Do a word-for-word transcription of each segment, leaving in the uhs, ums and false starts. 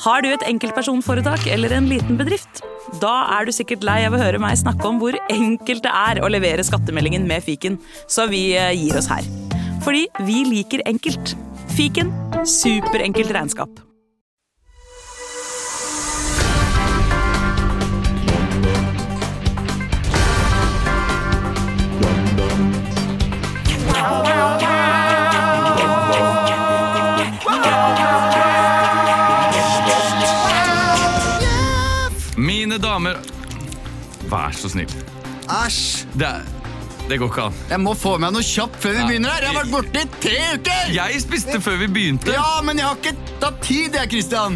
Har du et enkeltpersonforetak eller en liten bedrift? Da er du sikkert lei av å høre meg snakke om hvor enkelt det er å levere skattemeldingen med Fiken, så vi gir oss her. Fordi vi liker enkelt. Fiken, superenkelt regnskap. Mine damer, vær så snill. Æsj. Det, det går ikke an. Jeg må få meg noe kjapt før vi begynner her. Jeg har vært borte i tre uker. Jeg spiste før vi begynte. Ja, men jeg har ikke tatt tid, jeg, Kristian.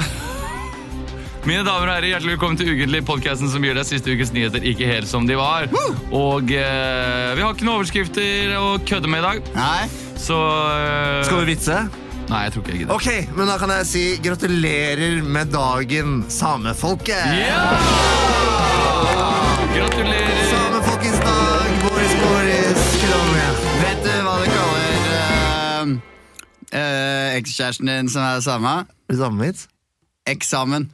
Mine damer og herrer, hjertelig velkommen til Ukentlig, podcasten som gir deg siste ukes nyheter ikke helt som de var. Woo! Og eh, vi har ikke noen overskrifter å kødde med i dag. Nei. Så eh, Skal vi vitse? Nei, jeg tror ikke jeg gidder. Ok, men da kan jeg si gratulerer med dagen, samefolket. Ja! Gratulerer. Samefolkets dag, Boris Boris, Krone. Vet du hva du kaller uh, uh, ekskjæresten din som er samme? Samme vits? Eksamen.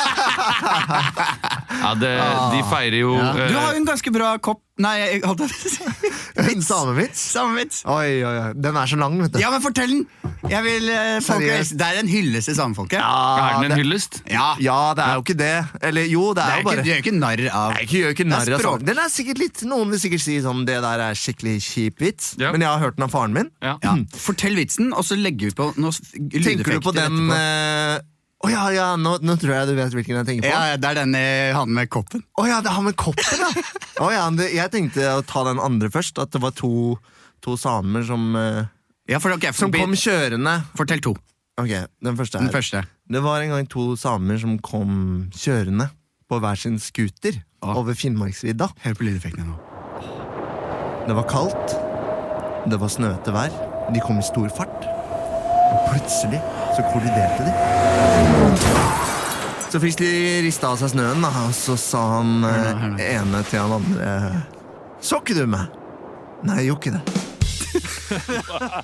Ja, det, de feirer jo Ja. eh, Du har jo en ganske bra kopp. Nei, jeg holdt på å si. En samevits? Samme vits. Oi, oi, oi, den er så lang, vet du. Ja, men fortell den. Jeg vil, uh, folk, Seriøst? det er en hyllest til samefolket. Er den en det, hyllest? Ja. ja, det er jo ikke det. Eller jo, det Det er er jo ikke, bare... du gjør ikke narr av. Nei, jeg gjør ikke Det er narr av språk. sånn. Den er sikkert litt, noen vil sikkert si sånn, det der er skikkelig kjip vits. Ja. Men jeg har hørt den av faren min. Ja. Ja. Fortell vitsen, og så legger vi på noen lydeffekter. Tenker du på den... etterpå. Åh ja, ja, nå, nå tror jeg du vet hvilken jeg tenker på. Ja, det er den i han med koppen. Åh ja, det har med koppen, da. Åh ja, det, jeg tenkte å ta den andre først, at det var to, to samer som, eh, Ja, for, okay, som kom kjørende. Fortell to. Ok, den første Den her. første. Det var en gang to samer som kom kjørende på hver sin skuter Ah. over Finnmarksvidda. Hør på lydeffektene nå. Det var kaldt, det var snøete vær, de kom i stor fart, og plutselig så kolliderte de. Så fikk de ristet av seg snøen, da, og så sa han Hør nå, eh, hør nå. ene til han andre: Så ikke du meg? Nei, jeg gjorde ikke det.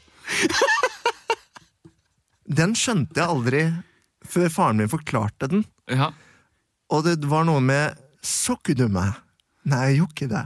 Den skjønte jeg aldri før faren min forklarte den. Ja. Og det var noe med: Så ikke du meg? Nei, jeg gjorde ikke det.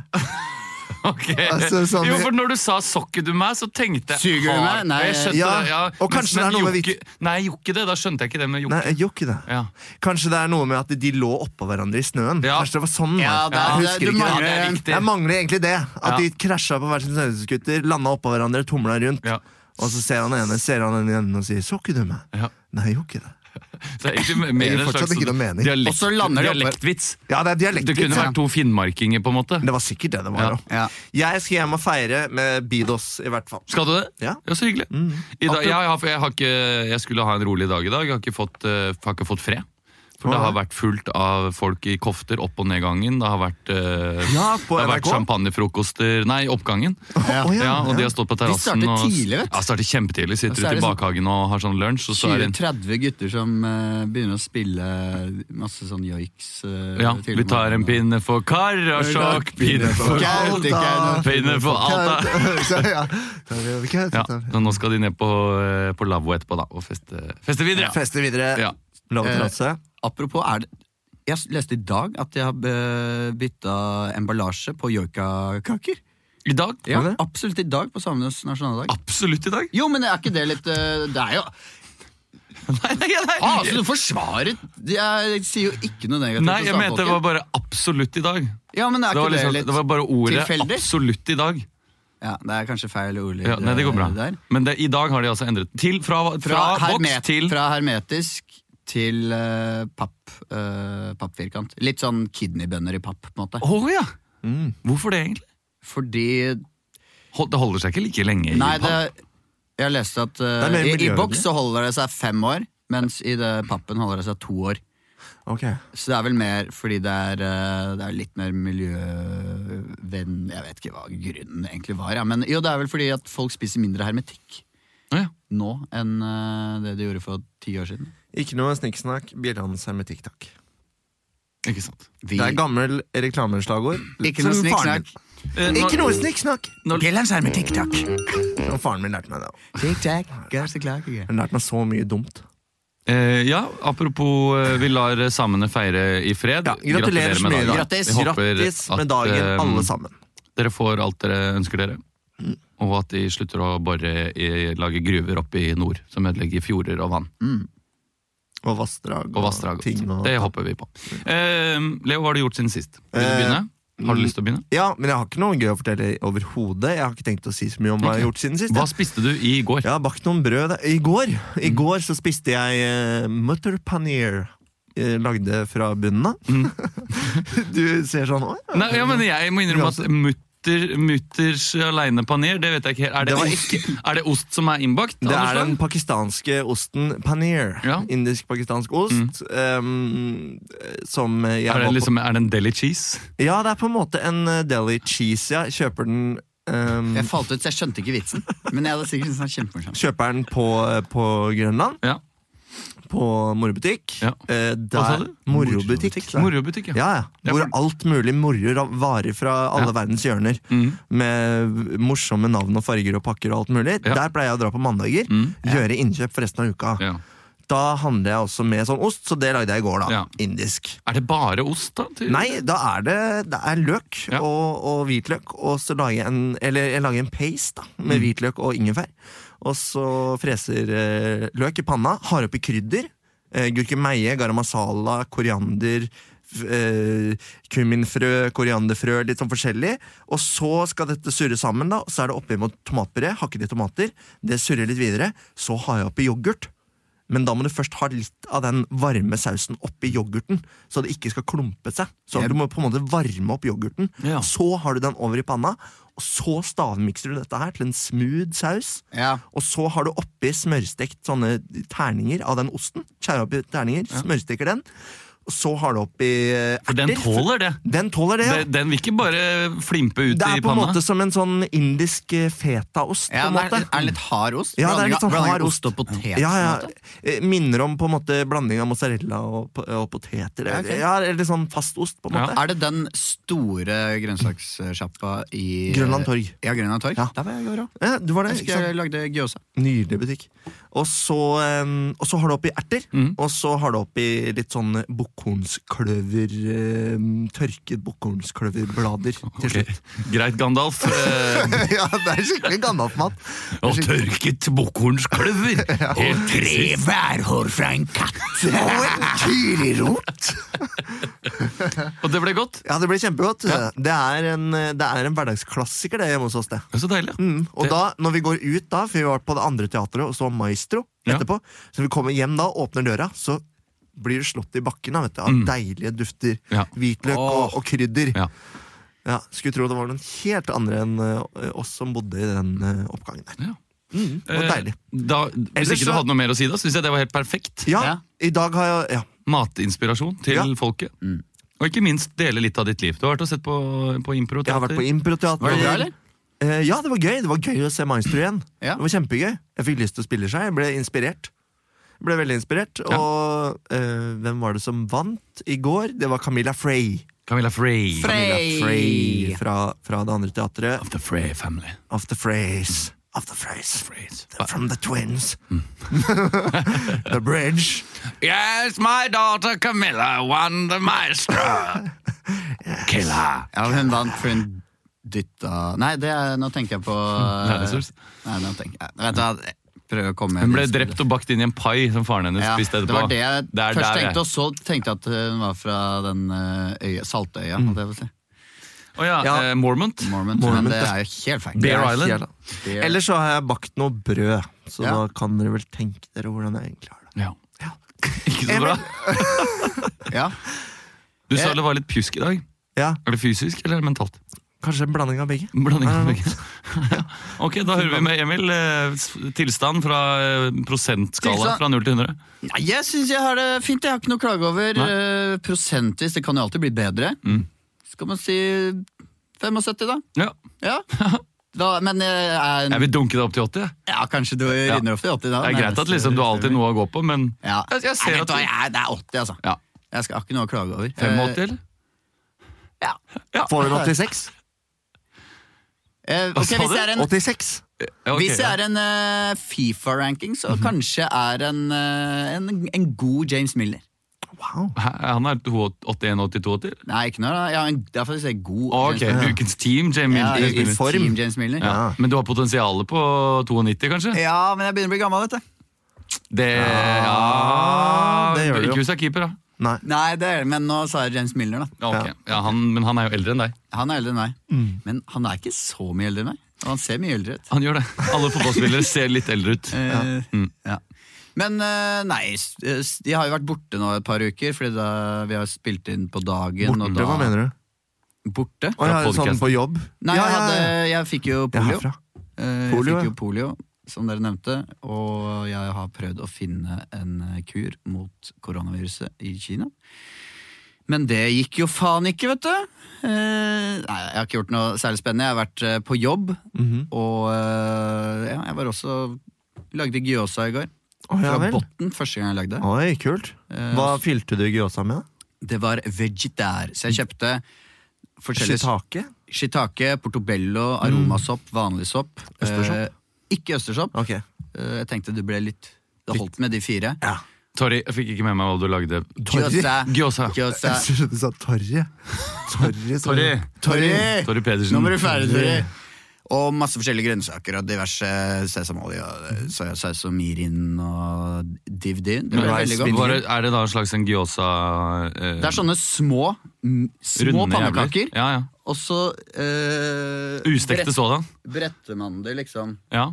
Ok. Altså, sånn- Jo, for når du sa sokker du meg, så tenkte jeg Suger du meg? Nei, jeg skjønte ja. det, ja. Og kanskje det er noe med jokke, Nei, jeg gjorde ikke det, da skjønte jeg ikke det med jokke. Nei, jeg gjorde ikke det. Ja. Kanskje det er noe med at de lå oppå hverandre i snøen. Ja. Kanskje det var sånn. Ja, da. det er- jeg det- husker du ikke mangler- det. Ja, det er riktig. Jeg mangler egentlig det. At Ja. de krasja på hver sin snøscooter, landa oppå hverandre, tumla rundt. Ja. Og så ser han ene ser han den igjen og sier: Så ikke du meg? Ja. Nei, jeg gjorde ikke det. Så det er egentlig mer gir en fortsatt slags ikke noe mening. dialekt, Og så lander de oppe- dialektvits. Ja, det er Det dialektvits. kunne ja. vært to finnmarkinger, på en måte. Det var sikkert det det var. Ja. da. Ja. Jeg skal hjem og feire med Bidos, i hvert fall. Skal du det? Ja. Ja, så hyggelig. I dag, jeg, har, jeg, har ikke, jeg skulle ha en rolig dag i dag. Jeg har ikke fått, eh, har ikke fått fred. For det Hva? har vært fullt av folk i kofter opp- og nedgangen. Det har vært, eh, Ja, på det har N R vært K? champagnefrokoster. Nei, oppgangen. Ja. Å, Ja, og de har stått på De terrassen. starter og- tidlig, vet du. Ja, starter kjempetidlig. Og Sitter så er ute i det sånn- bakhagen og har sånn lunsj. Og så er tjue det, til tretti gutter som uh, begynner å spille masse sånn joiks. Uh, ja, vi tar en pinne for Karasjok, pinne for Alta. pinne for Alta. Så, ja. Ja, så nå skal de ned på, eh, på lavvo etterpå da, og feste, feste videre. Feste videre. Ja. Lov Eh, til rasse. Apropos, er det jeg leste i dag at jeg har eh, bytta emballasje på joikakaker. I dag? Ja, Har du det? absolutt i dag på samenes nasjonaldag. Absolutt i dag. Jo, men er ikke det litt eh, Det er jo Nei, nei, nei. ah, altså, Du forsvarer Jeg sier jo ikke noe negativt Nei, om jeg mente det var samefolket. bare absolutt i dag. Ja, men er Det var, ikke det, liksom, litt det var bare ordet tilfeldig? absolutt i dag. Ja, Det er kanskje feil ordlyd Ja, nei, det går bra. eh, der. Men det, i dag har de altså endret til fra, fra, Fra, boks hermet, til fra hermetisk til eh, papp, eh, pappfirkant. Litt sånn kidneybønner i papp, på en måte. Å ja! Mm. Hvorfor det egentlig? Fordi Hold- Det holder seg ikke like lenge i Nei, papp. det, jeg leste at eh, Det er mer i, i miljøvennlig. boks så holder det seg fem år, mens i det pappen holder det seg to år. Ok. Så det er vel mer fordi det er, eh, det er litt mer miljøvenn. Jeg vet ikke hva grunnen egentlig var, ja. Men jo, det er vel fordi at folk spiser mindre hermetikk Å ja. nå enn eh, det de gjorde for ti år siden. Ikke noe snikksnakk, Bjellands hermetikk, takk. Ikke sant. Vi, Det er gammel reklameslagord. ikke noe Som faren snikksnakk. Eh, min. Ikke når- noe snikksnakk! Bjellands hermetikk, takk. Og faren min lærte meg det. Tikk-takk, gass og klake. Han lærte meg så mye dumt. Eh, ja, apropos eh, vi lar samene feire i fred. Ja, gratulerer så mye da. Grattis. Vi håper Grattis med at, dagen, eh, alle sammen. Dere får alt dere ønsker dere. Mm. Og at de slutter å bare i, lage gruver oppe i nord, som ødelegger fjorder og vann. Mm. Og vassdrag og, Og vassdrag. ting. Og... Det håper vi på. Eh, Leo, hva har du gjort siden sist? Vil du Eh, begynne? Har du lyst til å begynne? Ja, men jeg har ikke noe gøy å fortelle overhodet. Jeg har ikke tenkt å si så mye om hva jeg har gjort siden sist. Hva jeg. spiste du i går? Jeg har bakt noen brød. da. I går I går så spiste jeg uh, mutter paneer. eh, Lagde fra bunnen av. Mm. Du ser sånn «Å, ja, Nei, ja, men jeg må innrømme at mutter, mutters alene paner, det vet jeg ikke helt. Er det, Det var ost, er det ost som er innbakt? Det av noe er slag? den pakistanske osten paneer. Ja. Indisk-pakistansk ost. Um, som jeg Er var det, på- liksom, er det en deli cheese? Ja, det er på en måte en uh, deli cheese. Ja. Kjøper den um, Jeg falt ut, så jeg skjønte ikke vitsen. Men jeg hadde sikkert syntes den var kjempemorsom. Kjøper den på, på Grønland. Ja. På morobutikk. Ja. Eh, Hva sa der- du? Morobutikk. sa jeg. Morobutikk, ja. Ja, ja. Ja, Hvor for- alt mulig moro varer fra alle Ja. verdens hjørner. Mm. Med morsomme navn og farger og pakker og alt mulig. Ja. Der pleier jeg å dra på mandager. Mm. Gjøre innkjøp for resten av uka. Ja. Da handler jeg også med sånn ost, så det lagde jeg i går. da Ja. Indisk. Er det bare ost, da? Til? Nei, da er det, det er løk Ja. og, og hvitløk. Og så lager jeg en Eller jeg lager en paste da med Mm. hvitløk og ingefær. Og så freser eh, løk i panna. Har oppi krydder. Eh, Gurkemeie, garam masala, koriander, f- eh, kuminfrø, korianderfrø, litt sånn forskjellig. Og så skal dette surre sammen, da. Og så er det oppi mot tomatpuré, hakkede tomater. Det surrer litt videre. Så har jeg oppi yoghurt. Men da må du først ha litt av den varme sausen oppi yoghurten, så det ikke skal klumpe seg. Så Yep. du må på en måte varme opp yoghurten. Ja. Så har du den over i panna, og så stavmikser du dette her til en smooth saus. Ja. Og så har du oppi smørstekt sånne terninger av den osten. Skjærer oppi terninger, smørsteker den. Og så har du oppi eh, For den erter. tåler det. Den tåler det, ja. Den, den vil ikke bare flimpe ut Det er i på en panna. måte som en sånn indisk eh, fetaost. Ja, på en det måte. er, er litt hard ost. Ja, det er Blanding litt av- sånn blanding av hard ost og potet. Ja, ja. på en måte. Eh, Minner om på en måte blanding av mozzarella og, og poteter. Ja, ok. Ja, eller sånn fast ost, på en Ja. måte. Er det den store grønnsakssjappa i Grønland Torg. Ja, Grønland Torg. Ja. Der var jeg i går òg. Ja, du var det, Jeg ikke sant? husker jeg lagde gyoza. Nydelig butikk. Og så, eh, og så har du oppi erter, Mhm. og så har du oppi litt sånn bukkhornskløver, eh, tørket bukkhornskløverblader til Ok. slutt. Greit, Gandalf. Eh, Ja, det er skikkelig Gandalf-mat. og tørket bukkhornskløver. Helt Tre værhår fra en katt! Og en kyrirot! Og det ble godt. Ja, det blir kjempegodt. Ja. Det, er en, det er en hverdagsklassiker det hjemme hos oss, det. Det er så deilig. Mm. Og Det- da, når vi går ut da, for vi var på det andre teatret og så Maestro Ja. etterpå, så når vi kommer hjem da, åpner døra, så blir det slått i bakken da, vet du, av Mm. deilige dufter, Ja. hvitløk og, Åh. og krydder. Ja. Ja, skulle tro det var noen helt andre enn eh, oss som bodde i den eh, oppgangen der. Ja. Mm, det var Eh, deilig. Da, hvis Ellers ikke du så- hadde noe mer å si, da syns jeg det var helt perfekt. Ja, Ja. i dag har jeg, ja. Matinspirasjon til Ja. folket. Mm. Og ikke minst dele litt av ditt liv. Du har vært og sett på, på impro. Jeg har vært på improteater. Var det bra, eller? Eh, ja, det var gøy. Det var gøy å se Maestro igjen. Ja. Det var kjempegøy. Jeg fikk lyst til å spille seg. Jeg ble inspirert. Jeg ble veldig inspirert. Ja. Og eh, hvem var det som vant i går? Det var Camilla Frey. Camilla Frey. Frey. Camilla Frey fra, fra det andre teatret. Of the Frey family. Of the Freys. Of the Freys. Freys. From the twins. The bridge. Yes, my daughter Camilla won the maestro. Killer. Ja, hun vant for hun dytta Nei, det er, nå tenker jeg på Dinosaurs. Nei, nå tenker jeg Vet du hva, jeg prøver å komme med Hun ble en innspill. drept og bakt inn i en pai som faren hennes Ja, spiste det etterpå. var det jeg Det er først der, tenkte, jeg. og så tenkte jeg at hun var fra den eh, øya, Saltøya. Mm. måtte jeg vel si. Å ja, Ja. eh, Mormont. Mormont, Mormont, men det ja. er jo helt feil. Bear Det er Island. helt- Bear- Ellers så har jeg bakt noe brød, så Ja. da kan dere vel tenke dere hvordan jeg egentlig har det. Ja. Ja. Ikke så bra. Ja. Du sa Eh. det var litt pjusk i dag. Ja, Er det fysisk eller er det mentalt? kanskje en blanding av begge. Blanding av Ja. begge. Ja. Ok, da hører vi med Emil. eh, s- Tilstand fra eh, prosentskala Tilstand. fra null til hundre. Nei, jeg syns jeg har det fint. Jeg har ikke noe å klage over. Nei. Eh, prosentvis, det kan jo alltid bli bedre. Mm. Skal man si syttifem, da? Ja. Ja. Da, men jeg er Jeg vil dunke det opp til åtti. jeg. Ja, kanskje du Ja. rinder opp til åtti da. Det er greit at liksom, du har alltid noe å gå på, men Ja. jeg, jeg ser Nei, vet at du hva, du- jeg, det er åtti, altså. Ja. Jeg skal, har ikke noe å klage over. femogåtti, eller? Eh, ja. Får hun åttiseks? Eh, Hva ok, sa hvis du? det er en åttiseks? ok, Hvis jeg ja. er en uh, FIFA-ranking, så kanskje er en, uh, en, en god James Milner. Wow. Hæ, Han er åttien åttito til? Nei, ikke noe da. Ja, en, det er faktisk en god Ok, James Milner. ukens team, Jamie Ja, James i, i Milner. form. Team James Milner. Ja. Ja. Men du har potensialet på nittito, kanskje? ja, men jeg begynner å bli gammel, vet du. Det, ja, det gjør du jo. Ikke hvis du er keeper, da. Nei. Nei, det er det, men nå sa jeg James Milner, da. Ja, ok. ja, han, men han er jo eldre enn deg. Han er eldre enn meg. Mm. Men han er ikke så mye eldre enn meg. Og han ser mye eldre ut. Han gjør det. Alle fotballspillere ser litt eldre ut. Eh, Mm. ja. Men eh, nei, s- s- de har jo vært borte nå et par uker, fordi da vi har spilt inn på dagen. Borte, og da, hva mener du? Borte? Å, ja, podcast. sånn på jobb? Nei, ja, jeg, ja, hadde, ja. jeg fikk jo Jeg er polio. herfra. Eh, Polio, jeg fikk ja. jo polio, som dere nevnte. Og jeg har prøvd å finne en eh, kur mot koronaviruset i Kina. Men det gikk jo faen ikke, vet du. Eh, nei, jeg har ikke gjort noe særlig spennende. Jeg har vært eh, på jobb, Mhm. og eh, ja, jeg var også lagde gyoza i går. Å, ja Fra vel. botten, første gang jeg lagde. Oi, kult. Eh, Hva fylte du gyoza med? da? Det var vegetær, så jeg kjøpte forskjellige Shiitake? shiitake, portobello, aromasopp, vanlig sopp. Østersopp? Eh, ikke østersopp. Ok. Eh, jeg tenkte det ble litt Det holdt med de fire. Ja. Sorry, jeg fikk ikke med meg hva du lagde. Gyoza. Gyoza. Gyoza. Jeg trodde du sa torry. Torry. Torry. Torry! Torry Pedersen. Nå må du ferdig, Torry. Og masse forskjellige grønnsaker og diverse sesamolje og soyasaus og mirin og divdi. Det Men ble er, veldig godt. bare, er det da en slags en gyoza eh, Det er sånne små, m- små runde jævler? pannekaker, Ja, ja. og så eh, Ustekte brett- sådan. bretter man det, liksom. Ja.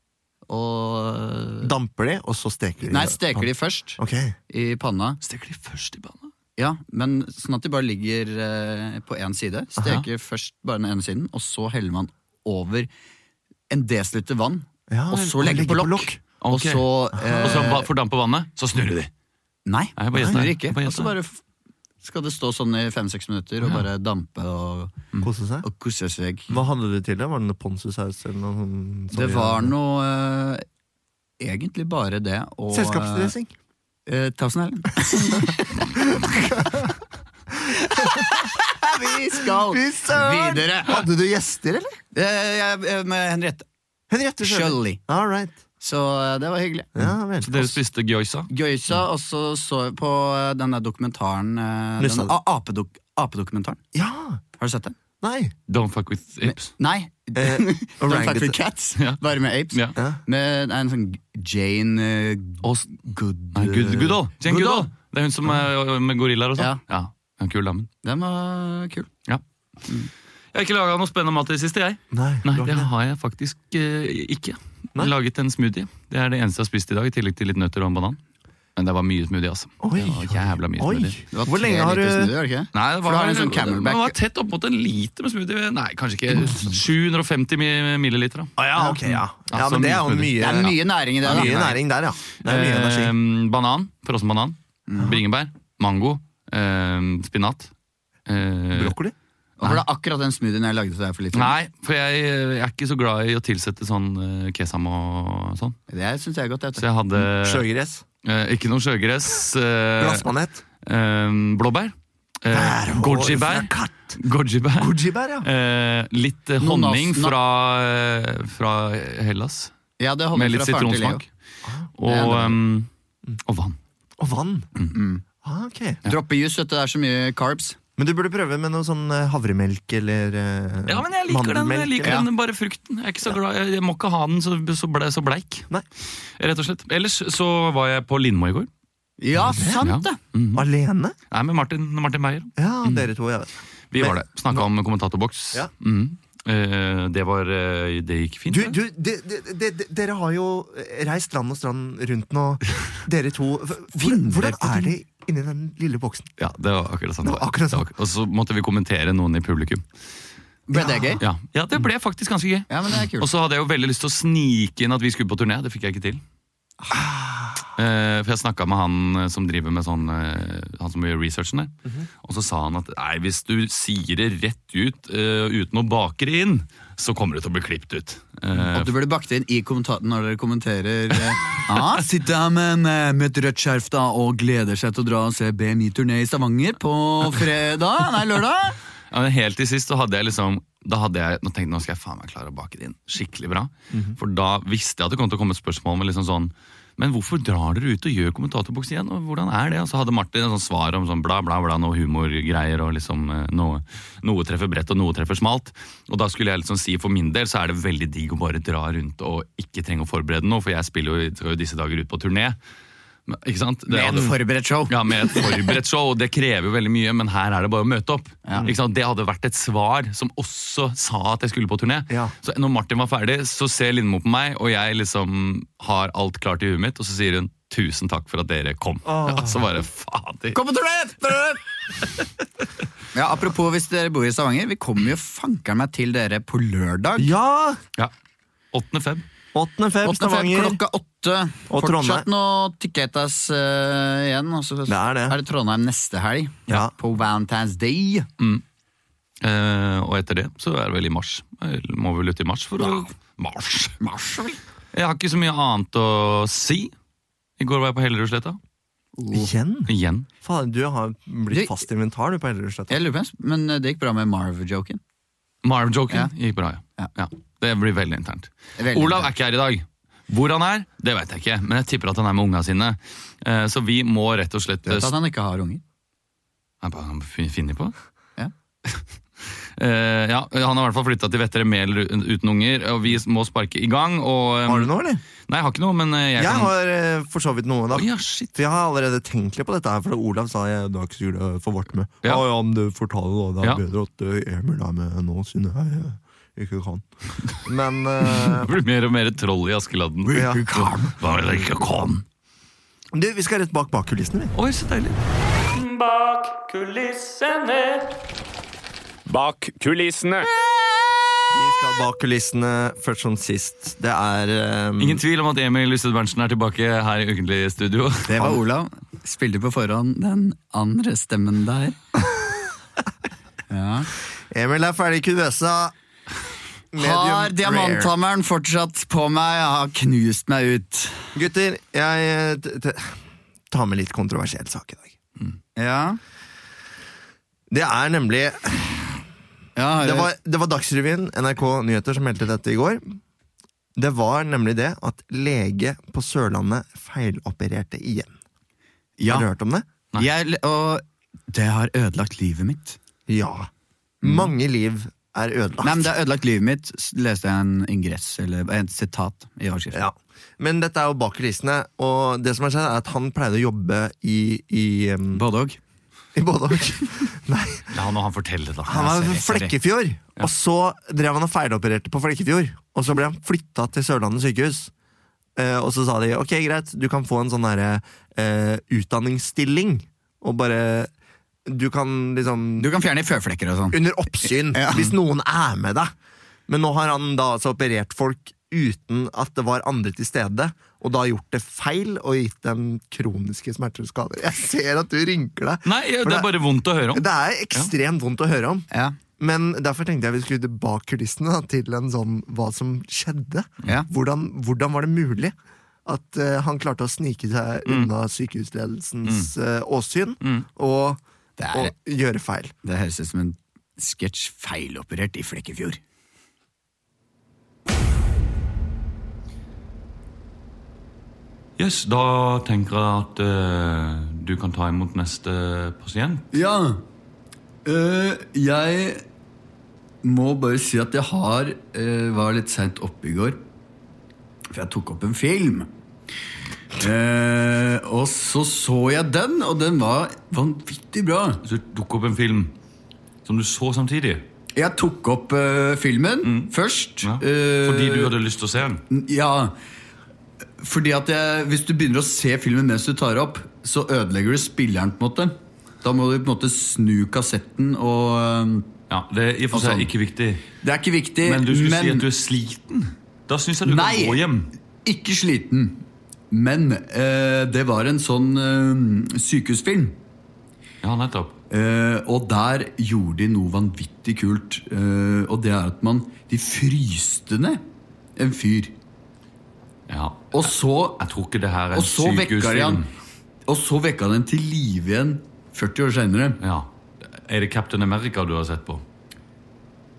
Og Damper de, og så steker de? Nei, steker de først Ok. i panna. Steker de først i panna? Ja, men sånn at de bare ligger eh, på én side. Steker først bare den ene siden, og så heller man over en desiliter vann. Ja, Og vel, så legger på lokk. Og Ok. så eh, Og så ba- fordamper vannet, så snurrer de. Nei, Nei, jeg bare gjetter. snurrer ikke. Jeg bare Og så gjetter. bare f- skal det stå sånn i fem-seks minutter og bare dampe og, Kose seg. og kose seg. Hva hadde du til det? Var det noe ponzusaus eller noe sånn? Det var noe eh, Egentlig bare det. Og, Selskapsdressing. Eh, tusen Helen. Vi skal Fy søren! videre. Hadde du gjester, eller? Eh, jeg, eh, med Henriette. Henriette Shirley. All right. Så eh, det var hyggelig. Ja, vel. Så dere spiste gyoza? Gøysa, og så så jeg på eh, den der dokumentaren eh, Lyst den, til det. a- apedok, Apedokumentaren. Ja! Har du sett den? Nei. Don't fuck with apes? Nei. Eh, Don't orangutan. Fuck with Cats. Ja. Bare med apes. Ja. Ja. Med en sånn Jane eh, Og, Good, nei, Good, Goodall. Jane Goodall. Goodall. Det er hun som er med gorillaer og sånn? Ja. Ja. En kul dame. Den var kul. Ja. Jeg har ikke laga noe spennende mat i det siste, jeg. Nei, Nei, du har det ikke det. har jeg faktisk eh, ikke. Nei? Laget en smoothie. Det er det eneste jeg har spist i dag, i tillegg til litt nøtter og en banan. Men det var mye smoothie, altså. Oi, Det var jævla mye oi. smoothie. Det var Hvor lenge tre har liter du smoothie, var det ikke det? Nei, det For var, du har en sånn det Camelback. var tett opp mot en liter med smoothie. Nei, kanskje ikke. sju hundre og femti mi- milliliter. Da. Å ja, ok, ja. Ja, Altså, men det er jo mye mye, Det er mye næring i det. mye da. næring der, ja. Det er mye energi. Eh, banan, frossen banan, bringebær, mango, eh, spinat. Eh, Brokkoli? Og for det er akkurat den smoothien jeg lagde til deg for litt siden. Nei, for jeg, jeg er ikke så glad i å tilsette sånn eh, kesam og sånn. Det syns jeg er godt. Så Jeg, jeg hadde Sjøgress? eh, ikke noe sjøgress. Eh, Glassmanet? eh, blåbær. Eh, Bærhår Gojibær. fra katt. Gojibær. Gojibær, ja. Eh, litt eh, Nonas- honning na- fra, eh, fra Hellas. ja, det holder Med litt fra faren til Leo. sitronsmak. Og, um, og vann. Og vann. Mm. Ah, ok. Droppejus, vet du, det er så mye carbs. Men du burde prøve med noe sånn eh, havremelk eller eh, Ja, men jeg liker den, jeg mandelmelk, liker ja. den bare frukten. Jeg er ikke så glad, jeg, jeg må ikke ha den så, så, ble, så bleik. Nei. Rett og slett. Ellers så var jeg på Lindmo i går. Ja, sant Ja. det! Mhm. Alene? Nei, med Martin, Martin Beyer. Ja, dere to, jeg vet. Vi Men- var det. Snakka om komentatorboks. Ja. Mhm. Eh, det var eh, Det gikk fint. Du, det. du de, de, de, de, dere har jo reist land og strand rundt nå, dere to. Hvor, hvordan er det inni den lille boksen? Ja, det var akkurat sånn. Det var akkurat sånn. Og så måtte vi kommentere noen i publikum. Ble det gøy? Ja, ja det ble faktisk ganske gøy. Ja, men det er kult. Og så hadde jeg jo veldig lyst til å snike inn at vi skulle på turné. Det fikk jeg ikke til. Eh, for jeg snakka med han eh, som driver med sånn eh, Han som gjør researchen der. Og så sa han at nei, hvis du sier det rett ut eh, uten å bake det inn, så kommer det til å bli klippet ut. Eh, At du burde bakt inn i kommentaten når dere kommenterer eh, ah, sitter her med, en, eh, med et rødt skjerf da og gleder seg til å dra og se B M I-turné i Stavanger på fredag, nei lørdag. ja, men helt til sist så hadde jeg liksom da hadde jeg nå tenkt, nå skal jeg faen meg klare å bake det inn skikkelig bra. Mm-hmm. For da visste jeg at det kom til å komme et spørsmål med liksom sånn, men hvorfor drar dere ut og gjør kommentatorboks igjen? Og hvordan er det? Og så hadde Martin en sånn svar om sånn bla bla bla, noe humorgreier, og liksom noe, noe treffer bredt og noe treffer smalt. Og da skulle jeg liksom si, for min del så er det veldig digg å bare dra rundt og ikke trenge å forberede noe, for jeg spiller jo, jo disse dager ut på turné. Ikke sant? Det med et forberedt show. Ja, med et forberedt show, og det krever jo veldig mye, men her er det bare å møte opp. Ja. Ikke sant? Det hadde vært et svar som også sa at jeg skulle på turné. Ja. Så når Martin var ferdig, så ser Lindmo på meg, og jeg liksom har alt klart i huet mitt, og så sier hun, tusen takk for at dere kom. Oh. Ja, så bare, fader. Kom på turné! Ja, apropos hvis dere bor i Stavanger, vi kommer jo fankeren meg til dere på lørdag. Ja! Ja, åttende februar. åttende februar, Stavanger. Klokka åtte. Og fortsatt noe ticketas uh, igjen. Og så det er det. Er det Trondheim neste helg. Ja. På Valentine's Day. Mm. Uh, og etter det så er det vel i mars. Jeg må vel ut i mars for ja. å... Mars. Mars. Jeg har ikke så mye annet å si. I går var jeg på Hellerudsletta. Oh. Igjen? Igjen. Faen, du har blitt det... fast inventar du på Hellerudsletta. Jeg lurer på, men det gikk bra med Marv-joken. Marv-joken ja. gikk bra, ja. ja. ja. Det blir veldig internt. Veldig Olav internt. Er ikke her i dag. Hvor han er, det vet jeg ikke, men jeg tipper at han er med unga sine. Så vi må rett og slett... Du vet at han ikke har unger? Han finner på? Ja. ja, han har i hvert fall flyttet til Vettere med eller uten unger, og vi må sparke i gang. Og, har du noe, eller? Nei, jeg har ikke noe, men jeg, jeg kan... har uh, for så vidt noe, da. Oh, ja, shit. For jeg har allerede tenkt litt på dette her, for Olav sa jeg da ikke skulle få vårt med. Ja, ja, om du fortaler da, det er ja. bedre at Emil er med nå, siden jeg... ikke kan. Men uh, det blir mer og mer troll i Askeladden. Ja. Hva er det ikke kan? Du, vi skal rett bak bak kulissene. Oi, så deilig. Bak kulissene. Bak kulissene. Vi skal bak kulissene først som sist. Det er um... ingen tvil om at Emil Lysted Berntsen er tilbake her i Ukentlig Studio. Det var Olav. Spilte på forhånd den andre stemmen der. Ja. Emil er ferdig i kuvøsa. Har diamanthammeren fortsatt på meg? Jeg har knust meg ut. Gutter, jeg tar med litt kontroversiell sak i dag. Mm. Ja. Det er nemlig ja, det, var, det var Dagsrevyen, N R K Nyheter, som meldte dette i går. Det var nemlig det at lege på Sørlandet feilopererte igjen. Ja. Har du hørt om det? Jeg, og det har ødelagt livet mitt. Ja. Mm. Mange liv er ødelagt. Nei, men det har ødelagt livet mitt, leste jeg en ingress, eller en sitat i overskriften. Ja. Men dette er jo bak kulissene, og det som har skjedd er at han pleide å jobbe i... i um, Bådåg. I Bådåg. Nei. La nå han fortelle da. Han var i Flekkefjord, ja. Og så drev han og feilopererte på Flekkefjord, og så ble han flyttet til Sørlandet sykehus. Uh, og så sa de, ok, greit, du kan få en sånn der uh, utdanningsstilling, og bare... Du kan liksom... Du kan fjerne føflekker og sånn. Under oppsyn, ja. Hvis noen er med deg. Men nå har han da altså operert folk uten at det var andre til stede, og da gjort det feil og gitt dem kroniske smerter og skader. Jeg ser at du rynker deg. Nei, det er det, bare vondt å høre om. Det er ekstremt ja. vondt å høre om. Ja. Men derfor tenkte jeg vi skulle bak kulissene da, til en sånn hva som skjedde. Ja. Hvordan, hvordan var det mulig at uh, han klarte å snike seg mm. unna sykehusledelsens mm. uh, åsyn, mm. og Det er, og gjøre feil. Det høres ut som en sketsj feiloperert i Flekkefjord. Yes, da tenker jeg at uh, du kan ta imot neste pasient. Ja, uh, jeg må bare si at jeg har, uh, var litt sent oppe i går, for jeg tok opp en film. Uh, og så så jeg den, og den var vanvittig bra. Så du tok opp en film som du så samtidig? Jeg tok opp uh, filmen mm. først. Ja. Fordi du hadde lyst til å se den? Ja, fordi at jeg, hvis du begynner å se filmen mens du tar opp, så ødelegger du spilleren på en måte. Da må du på en måte snu kassetten og... Ja, det er i og for seg ikke viktig. Det er ikke viktig, men du skulle men... si at du er sliten. Da synes jeg du Nei, kan gå hjem. Nei, ikke sliten. Men eh, det var en sånn eh, sykehusfilm. Ja, nettopp. Eh, og der gjorde de noe vanvittig kult. Eh, og det er at man, de fryste ned en fyr. Ja, og så, jeg tror ikke det her er en og sykehusfilm. Og så vekka den til liv igjen førti år senere. Ja. Er det Captain America du har sett på?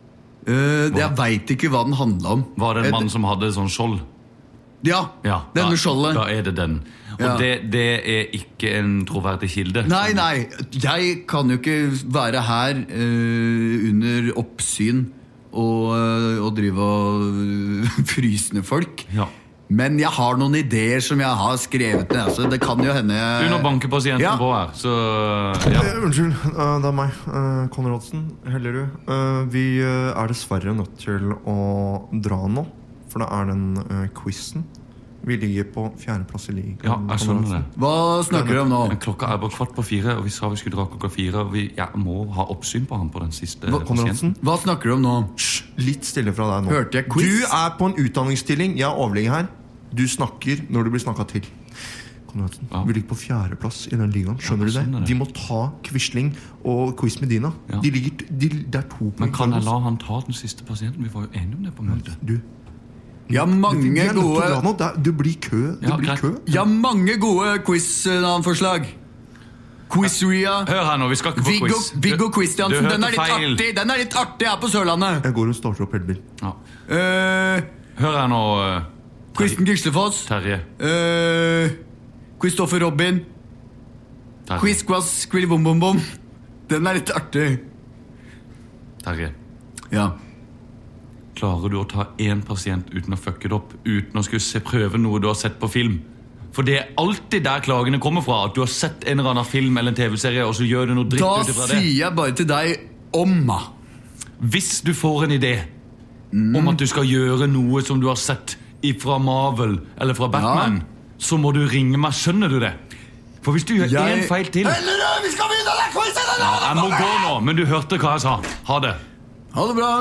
Uh, jeg vet ikke hva den handlet om. Var det en mann som hadde sånn skjold? Ja, Ja, den da, med skjoldet. Da er det den. Og Ja. det, det er ikke en troverdig kilde. Nei, nei, jeg kan jo ikke være her uh, under oppsyn og, uh, og drive og frysende folk. Ja. Men jeg har noen ideer som jeg har skrevet ned. Altså, det kan jo hende jeg... Du, nå banker pasienten Ja. på her, så ja. Eh, unnskyld, eh, det er meg, uh, Konradsen Hellerud. Uh, vi uh, er dessverre nødt til å dra nå, for det er den uh, quizen. Vi ligger på fjerdeplass i ligaen. Ja, jeg skjønner det. Hva snakker du om nå? Men klokka er bare kvart på fire, og vi sa vi skulle dra klokka fire. Og vi ja, må ha oppsyn på han på den siste Hva, Konradsen? pasienten. Hva snakker du om nå? Hysj, litt stille fra deg nå. Hørte jeg quiz? Du er på en utdanningsstilling, jeg er overlege her. Du snakker når du blir snakket til. Konradsen, Ja. vi ligger på fjerdeplass i den ligaen, skjønner Ja, du det? skjønner det. De må ta Quisling og Quiz Medina. Ja. De ligger, de, det er to Men kan jeg foran la oss. han ta den siste pasienten? Vi var jo enige om det på møtet. Du, Jeg har vi mange er nødt til å dra gode nå. Det, er- det blir kø. Det Ja, blir greit. kø. Jeg har mange gode quiz-navnforslag. Quizria. Hør her nå, vi skal ikke få Viggo, quiz. Viggo Du- Christiansen. du hørte Den er litt feil. artig Den er litt artig her på Sørlandet. Jeg går og starter opp elbil. Ja. uh, Hør her nå, eh, Kristen Gislefoss. Terje. uh, Kristoffer Robin. Terje. Quiz Quaz Quill Bom Bom Bom. Den er litt artig. Terje. Ja. Klarer du å ta én pasient uten å fucke det opp, uten å skulle se prøve noe du har sett på film? For det er alltid der klagene kommer fra, at du har sett en eller annen film eller en tv-serie, og så gjør du noe dritt Da ut ifra det. sier jeg bare til deg Omma. Hvis du får en idé om at du skal gjøre noe som du har sett fra Marvel eller fra Batman, så må du ringe meg, skjønner du det? For hvis du gjør Jeg- én feil til ja, Eller, vi skal begynne den quizen! Jeg må gå nå, men du hørte hva jeg sa. Ha det. Ha det bra.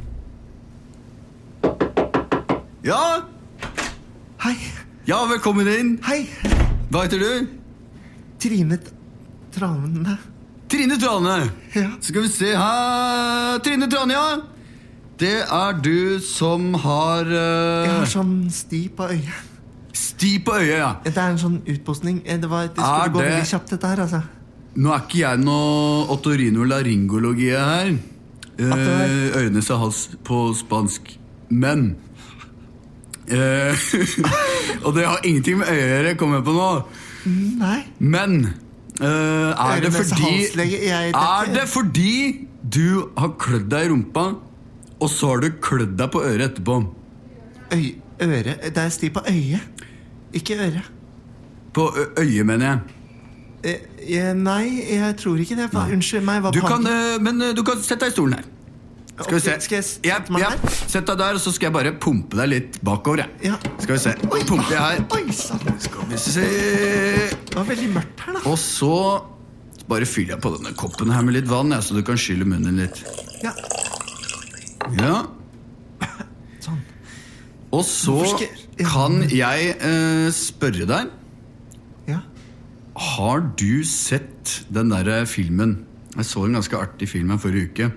Ja, Hei, ja, velkommen inn. hei. Hva heter du? Trine Trane. Trine Trane. Ja. Skal vi se her. Trine Trane, ja. Det er du som har uh, Jeg har sånn sti på øyet. sti på øyet, ja. Det er en sånn utposting. Det, var, det Er skulle gå det- veldig kjapt, dette her, altså. Nå er ikke jeg noe otorinolaryngologi her. Uh, At Ørenes og hals på spansk. Men eh, Og det har ingenting med øyet å gjøre, kommer jeg på nå. Nei. Men eh, er, det Ørenes og fordi, halslege, jeg- er dette- det fordi du har klødd deg i rumpa, og så har du klødd deg på øret etterpå? Øy, øre. Det er sti på øyet. Ikke øre. På ø- øyet, mener jeg. Eh, jeg, nei, jeg tror ikke det. Hva, unnskyld meg. Hva Du kan, plager- eh, men eh, du kan sette deg i stolen her. Skal vi Ok, se. skal jeg sette Ja, meg ja. her? Sett deg der, og så skal jeg bare pumpe deg litt bakover. Jeg. Ja. Skal vi se. Nå pumper jeg her. Oi, sann. Skal vi se. Det var veldig mørkt her, da. Og så bare fyller jeg på denne koppen her med litt vann, ja, så du kan skylle munnen litt. Ja, Ja. sånn. Og så Hvorfor skal- ja. kan jeg eh, spørre deg. Ja. Har du sett den der filmen? Jeg så en ganske artig film her forrige uke.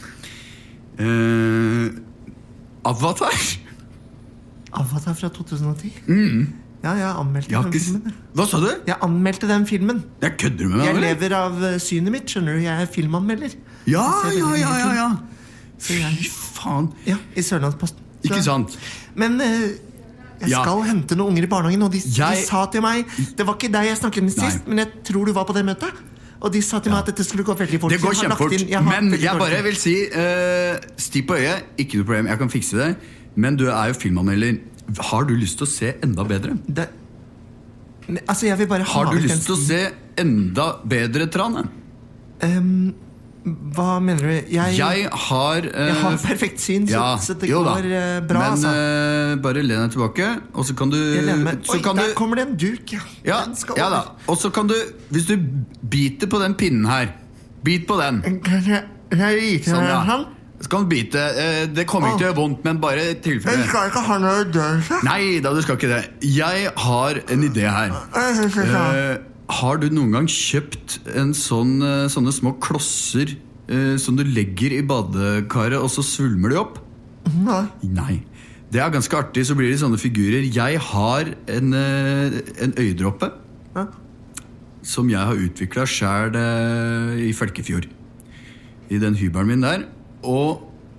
Eh, Avatar? Avatar fra to tusen og ti. Ja, jeg anmeldte Jeg har den ikke s- filmen. jeg. Hva sa du? Jeg anmeldte den filmen. Jeg kødder du med meg? Jeg eller? lever av eh, synet mitt, skjønner du. Jeg er filmanmelder. Ja, Jeg ser ja, veldig ja, mye ja, film. ja. Så jeg- Fy faen. Ja, i Sørlandsposten. Så- Ikke sant? Men eh, jeg Ja. skal hente noen unger i barnehagen, og de, Jeg- de sa til meg Det var ikke deg jeg snakket med Nei. sist, men jeg tror du var på det møtet. Og de sa til meg at dette skulle gå veldig fort. Det så går jeg har lagt kjempefort. inn- jeg har Men veldig jeg dårlig bare tid. vil si uh, sti på øyet, ikke noe problem. Jeg kan fikse det. Men du er jo filmanmelder. Har du lyst til å se enda bedre? det, Men, Altså, jeg vil bare Har ha du ut den lyst til å sti- se enda bedre, Trane? Ehm, Hva mener du? Jeg, Jeg har eh, jeg har perfekt syn, så, ja, så det jo da. går eh, bra, Men altså. eh, bare len deg tilbake, og så kan du, Jeg lener meg. så Oi, kan der du kommer det en duk, ja. ja, Den skal ja da. over. Og så kan du, hvis du biter på den pinnen her, bit på den. Kan jeg, kan jeg vite Sånn, hvem ja. han? Så kan du bite. eh, Det kommer ikke til å gjøre vondt, men bare i Jeg tilfelle. skal ikke ha noe død. Nei da, du skal ikke det. Jeg har en idé her. Eh, har du noen gang kjøpt en sånn, eh, sånne små klosser eh, som du legger i badekaret, og så svulmer de opp? Nei. Nei. Det er ganske artig, så blir det sånne figurer. Jeg har en, eh, en øyedråpe Ja. som jeg har utviklet selv eh, i Følkefjord. I den hybelen min der. Og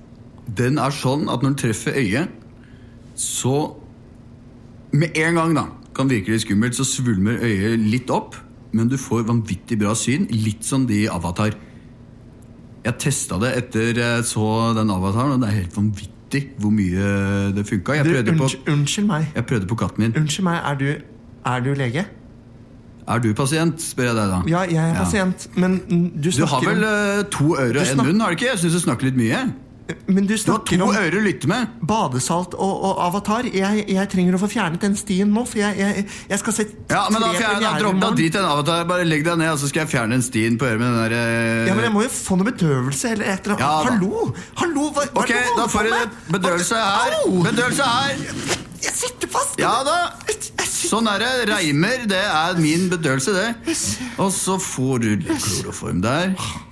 Den er sånn at når den treffer øyet, så med en gang da, kan virke litt skummelt, så svulmer øyet litt opp, men du får vanvittig bra syn, litt som de Avatar. Jeg testet det etter jeg så den Avataren, og det er helt vanvittig hvor mye det funket. Jeg prøvde, du, på, unnskyld, unnskyld meg. jeg prøvde på katten min. Unnskyld meg, er du, er du lege? Er du pasient, spør jeg deg da. Ja, jeg er pasient, men du Du har snakker vel om... uh, to ører og en snak- munn, har du ikke? Jeg synes du snakker litt mye. Men du Du har snakker to om ører å lytte med. badesalt og, og avatar. Jeg, jeg trenger å få fjernet den stien nå, for jeg, jeg, jeg skal se Ja, men da tre fjerne, da premierer i dropp da morgen. drit i den Avatar. Bare legg deg ned, og så skal jeg fjerne den stien på øret med den der... Uh... Ja, men jeg må jo få noe bedøvelse eller et eller annet. Ja, da. Hallo! Hallo, hva, hva Ok, er det du da holder får på du med? bedøvelse her. Au! Bedøvelse her. Jeg sitter fast! Ja da. Jeg, jeg sitter... Sånn er det. Reimer, det er min bedøvelse, det. Og så får du litt kloroform der.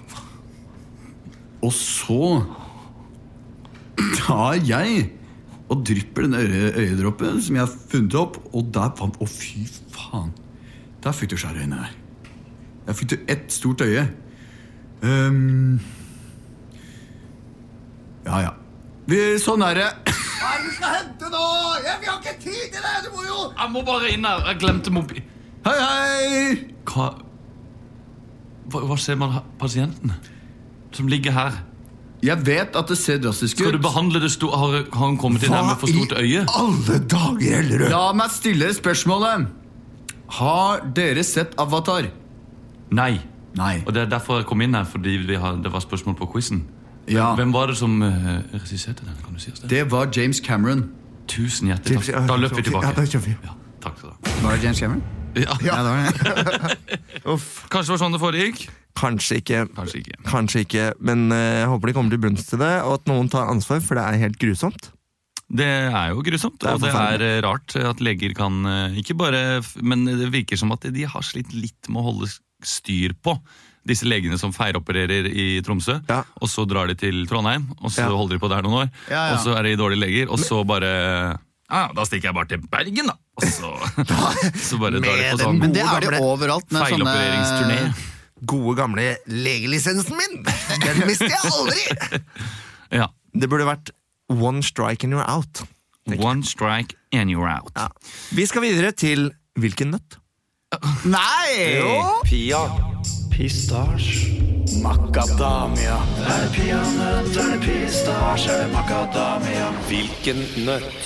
Og så tar jeg og drypper den øye, øyedroppen som jeg har funnet opp, og der Å, oh, fy faen. Der fikk du skjære øynene der. Der fikk du ett stort øye. Um, ja, ja. Vi, sånn er det. Hva er det du skal hente nå? Jeg, vi har ikke tid til det! Du må jo... Jeg må bare inn her. Jeg glemte mobil. Hei, hei! Hva Hva, hva ser man her? Pasienten som ligger her? Jeg vet at det ser drastisk ut. Skal du behandle det sto har, har han kommet inn her med for stort øye? alle dager, Ellerød? La meg stille spørsmålet. Har dere sett Avatar? Nei. Nei. Og det er derfor jeg kom inn her, fordi vi har, det var spørsmål på quizen. Ja. Hvem var det som uh, regisserte den? Kan du si oss det? Det var James Cameron. Tusen hjertelig takk. James- Da løper vi tilbake. Ja, da kjører vi. Ja, takk skal du ha. Var det James Cameron? Ja. Ja, det var det. Uff. Kanskje det var sånn det foregikk? Kanskje ikke. Kanskje ikke. Kanskje ikke, men eh, jeg håper de kommer til bunns til det, og at noen tar ansvar, for det er helt grusomt. Det er jo grusomt, Det er og det forferdelig. er eh, rart at leger kan eh, ikke bare, f- men det virker som at de har slitt litt med å holde styr på disse legene som feiropererer i Tromsø, Ja. og så drar de til Trondheim, og så Ja. holder de på der noen år, Ja, ja. og så er de dårlige leger, og så bare, ja, da stikker jeg bare til Bergen da, og så, så bare drar de på sånn Men det er det gamle overalt med feilopereringsturné. sånne... Gode gamle legelisensen min! Den mister jeg aldri! Ja, Det burde vært one strike and you're out. one strike and you're out. Ja. Vi skal videre til hvilken nøtt? Nei! Pia. Pistasje. Macadamia. Er det peanøtt, er det pistasje, er det macadamia? Hvilken nøtt?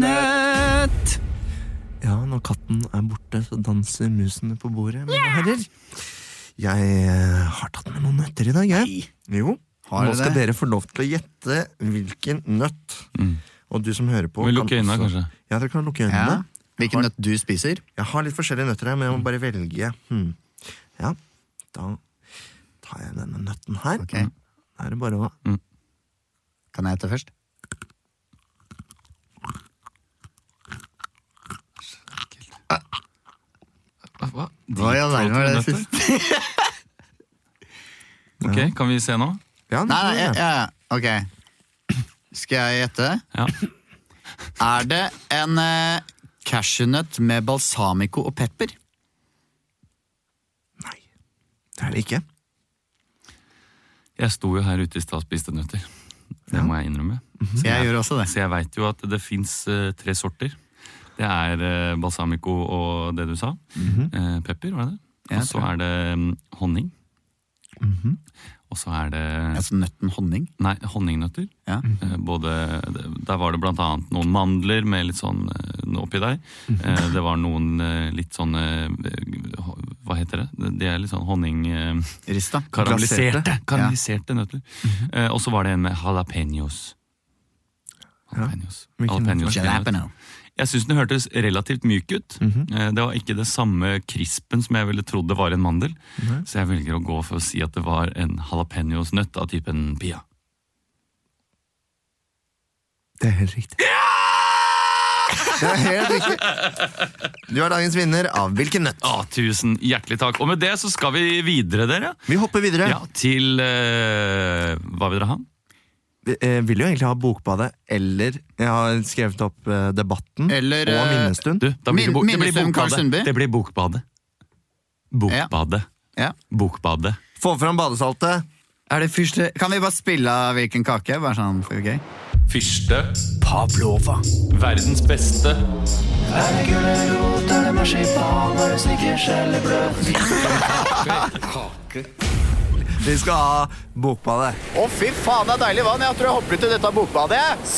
Nøtt! Ja, når katten er borte, så danser musene på bordet, mine herrer. Jeg eh, har tatt med noen nøtter i dag, jeg. Jo, Har nå dere skal det? dere få lov til å gjette hvilken nøtt. Og du som hører på Vi kan lukker øynene, også- kanskje? Ja, dere kan lukke Ja. øynene. Hvilken nøtt du spiser? Jeg har litt forskjellige nøtter her, men jeg må bare velge. Hmm. Ja, da tar jeg denne nøtten her. Ok. Da er det bare å... Kan jeg hete først? Hva? Hva? Hva i all verden var det Nøtter? siste? Ok, kan vi se nå? Ja, det Nei, tror nei, jeg. ja, ja, ok. Skal jeg gjette? Ja. Er det en eh, cashewnøtt med balsamico og pepper? Nei, det er det ikke. Jeg sto jo her ute i stad og spiste nøtter. Det må jeg innrømme. Så jeg gjør også det. Så jeg vet jo at det fins tre sorter. Det er eh, balsamico og det du sa. eh, pepper, var det det? Ja, Og så tror jeg. er det mm, honning. Og så er det Altså nøtten honning? Nei, honningnøtter. Ja. Eh, både, der var det blant annet noen mandler med litt sånn eh, noe oppi der. Eh, det var noen eh, litt sånne eh, hva heter det? Det er litt sånn honning... Eh, Rista? Karamelliserte, karamelliserte nøtter. Eh, og så var det en med jalapeños. Jalapeños. Hvilken Jalapeños. Jalapeno. Jeg synes den hørtes relativt myk ut. Eh, Det var ikke det samme krispen som jeg ville trodd det var en mandel. Så jeg velger å gå for å si at det var en jalapeños-nøtt av typen pia. Det er helt riktig. Det er helt riktig. Du er dagens vinner av hvilken nøtt? Ah, tusen hjertelig takk. Og med det så skal vi videre, dere. Vi hopper videre. Ja, til eh, hva vil dere ha? Vi eh, vil jo egentlig ha Bokbadet, eller jeg har skrevet opp eh, debatten Eller, og eh, minnestund. Du, da blir det, bo Min- det blir Minnestund Carl Sundby. Bokbadet. Det blir Bokbadet. Bokbadet. Ja. Bokbadet. Få fram badesaltet. Er det fyrste? Kan vi bare spille av hvilken kake? Bare sånn, for gøy. Fyrste. Pavlova. Verdens beste. Er det gulrot, er det marsipan, er det snickers eller bløt? Vi skal ha bokbadet. Å, fy faen, det er deilig vann. Jeg tror jeg hopper ut i dette bokbadet.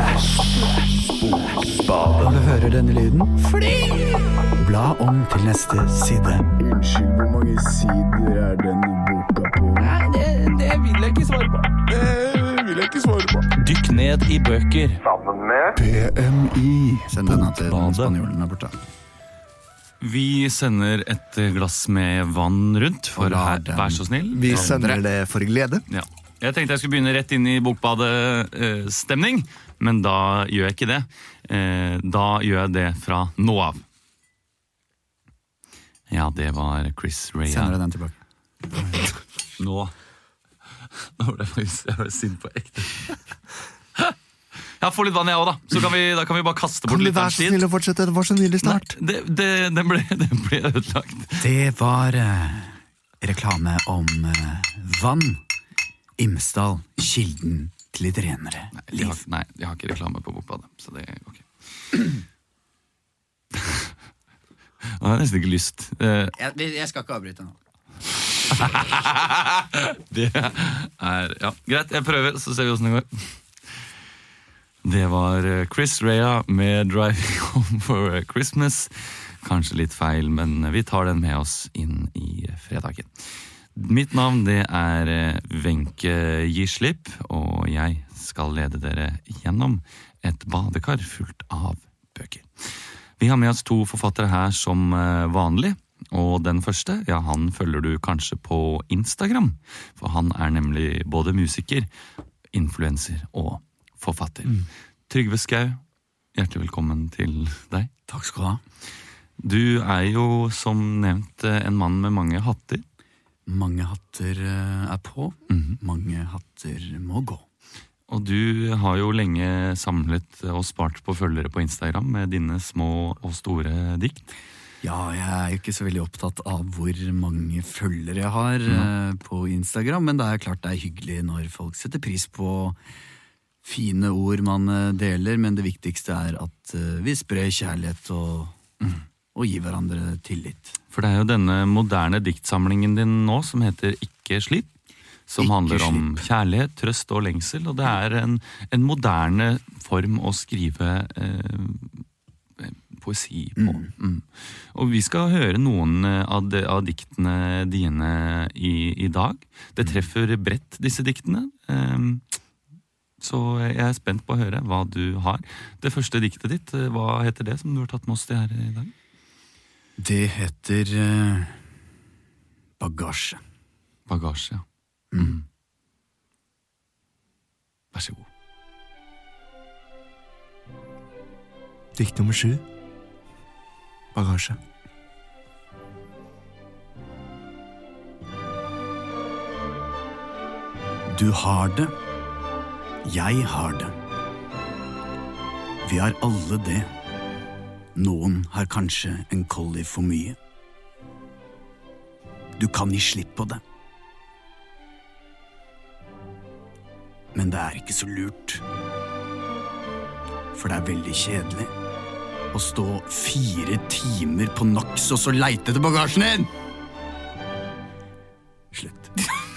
Bokbadet. Du hører denne lyden? Fling! Bla om til neste side. Unnskyld, hvor mange sider er denne boka på? Nei, det, det vil jeg ikke svare på. Det vil jeg ikke svare på. Dykk ned i bøker. P M I. Send denne til den spanjolen der borte. Vi sender et glass med vann rundt, for Og la her, den- vær så snill. Vi sender det for glede. Ja. Jeg tenkte jeg skulle begynne rett inn i bokbadet-stemning, men da gjør jeg ikke det. Eh, da gjør jeg det fra nå av. Ja, det var Chris Rea. Sender jeg den tilbake. Nå Nå ble jeg faktisk jeg ble sint på ekte. Jeg får litt vann jeg også da. Så kan vi, da kan vi bare kaste bort Kan du litt være av så tid. snill å fortsette? Det var så nydelig snart. Nei, det, det, den, ble, den ble ødelagt. Det var eh, reklame om eh, vann. Imsdal, kilden til litt renere Nei, jeg har, liv. nei, jeg har ikke reklame på Bokbadet, så det går ikke. Nå har jeg nesten ikke lyst. Eh, Jeg, jeg skal ikke avbryte nå. det er, ja, greit, jeg prøver, så ser vi hvordan det går. Det var Chris Rea med Driving Home for Christmas. Kanskje litt feil, men vi tar den med oss inn i fredagen. Mitt navn det er Wenche Gislip, og jeg skal lede dere gjennom et badekar fullt av bøker. Vi har med oss to forfattere her som vanlig, og den første, ja, han følger du kanskje på Instagram, for han er nemlig både musiker, influencer og forfatter. Mm. Trygve Skau, hjertelig velkommen til deg. Takk skal du ha. Du er jo som nevnt en mann med mange hatter. Mange hatter eh, er på, Mhm. mange hatter må gå. Og du har jo lenge samlet og spart på følgere på Instagram med dine små og store dikt. Ja, jeg er jo ikke så veldig opptatt av hvor mange følgere jeg har eh, på Instagram, men det er klart det er hyggelig når folk setter pris på fine ord man eh, deler, men det viktigste er at eh, vi sprer kjærlighet og, mm. og gir hverandre tillit. For det er jo denne moderne diktsamlingen din nå som heter Ikke slipp, som Ikke handler om slipp. kjærlighet, trøst og lengsel, og det er en, en moderne form å skrive eh, poesi på. Mm. Mm. Og vi skal høre noen av, de, av diktene dine i, i dag. Det treffer bredt, disse diktene. Um, så jeg er spent på å høre hva du har. Det første diktet ditt, hva heter det som du har tatt med oss til her i dag? Det heter eh, bagasje. Bagasje, ja. Mm. Vær så god. Dikt nummer sju. Bagasje. Du har det. Jeg har det. Vi har alle det. Noen har kanskje en collie for mye. Du kan gi slipp på det. Men det er ikke så lurt. For det er veldig kjedelig å stå fire timer på Naxos og leite etter bagasjen din. Slutt.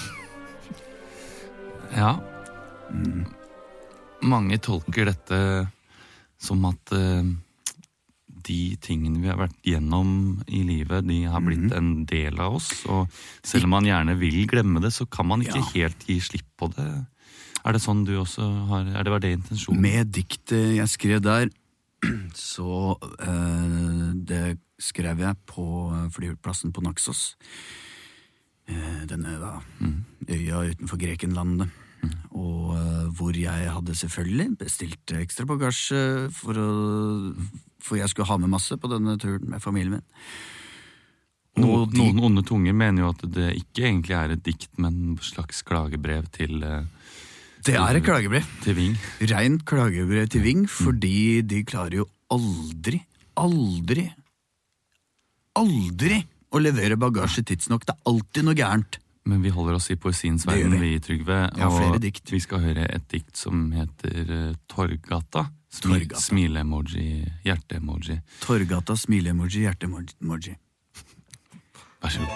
Ja. Mm. Mange tolker dette som at uh, de tingene vi har vært gjennom i livet, de har blitt en del av oss, og selv om man gjerne vil glemme det, så kan man ikke Ja. helt gi slipp på det. Er det sånn du også har, er det var det intensjonen? Med diktet jeg skrev der, så eh, det skrev jeg på flyplassen på Naxos. Eh, denne da, øya utenfor Grekenlandet. Mm. Og eh, hvor jeg hadde selvfølgelig bestilt ekstra bagasje for, å, for jeg skulle ha med masse på denne turen med familien min. No, Og de- Noen onde tunger mener jo at det ikke egentlig er et dikt, men en slags klagebrev til, uh, Det er et klagebrev. til Ving. Rent klagebrev til Ving, fordi de klarer jo aldri, aldri, aldri å levere bagasje tidsnok. Det er alltid noe gærent. Men vi holder oss i poesiens Det gjør verden, vi. vi, Trygve. Jeg har flere Og dikt. vi skal høre et dikt som heter uh, Torggata. Smi- Torggata. Smile-emoji, hjerte-emoji. Torgata, smile-emoji, hjerte-emoji. Vær så god.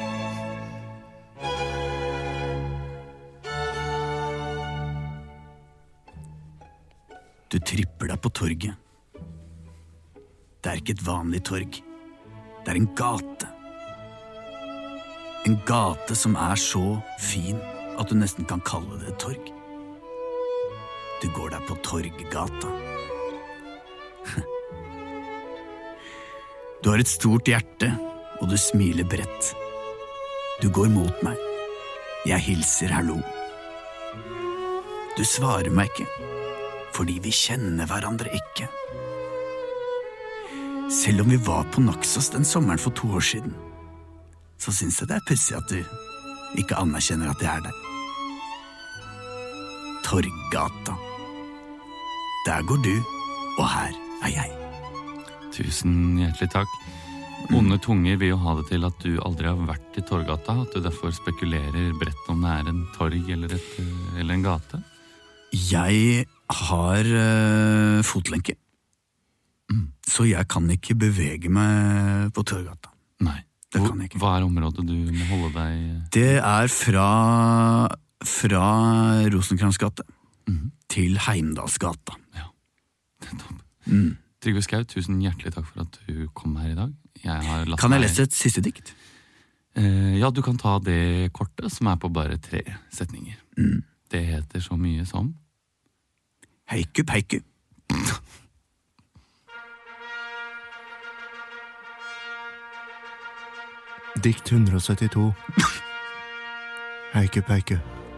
Du tripper deg på torget. Det er ikke et vanlig torg. Det er en gate. En gate som er så fin at du nesten kan kalle det et torg. Du går der på Torggata. Du har et stort hjerte, og du smiler bredt. Du går mot meg. Jeg hilser hallo. Du svarer meg ikke, fordi vi kjenner hverandre ikke. Selv om vi var på Naxos den sommeren for to år siden, så synes jeg det er pussig at du ikke anerkjenner at jeg er der. Torggata. Der går du, og her er jeg. Tusen hjertelig takk. Onde tunger vil jo ha det til at du aldri har vært i Torggata, at du derfor spekulerer bredt om det er en torg eller, et, eller en gate. Jeg har uh, fotlenke, mm. så jeg kan ikke bevege meg på Torggata. Nei. Det Hvor, kan jeg ikke. Hva er området du må holde deg... Det er fra, fra Rosenkrantz gate mm. til Heimdalsgata. Ja, det er topp. Mm. Trygve Skau, tusen hjertelig takk for at du kom her i dag. Jeg har latt Kan jeg meg- lese et siste dikt? Eh, ja, du kan ta det kortet, som er på bare tre setninger. Mm. Det heter så mye som... Heiku peiku. Dikt hundre og syttito. Heiku peiku.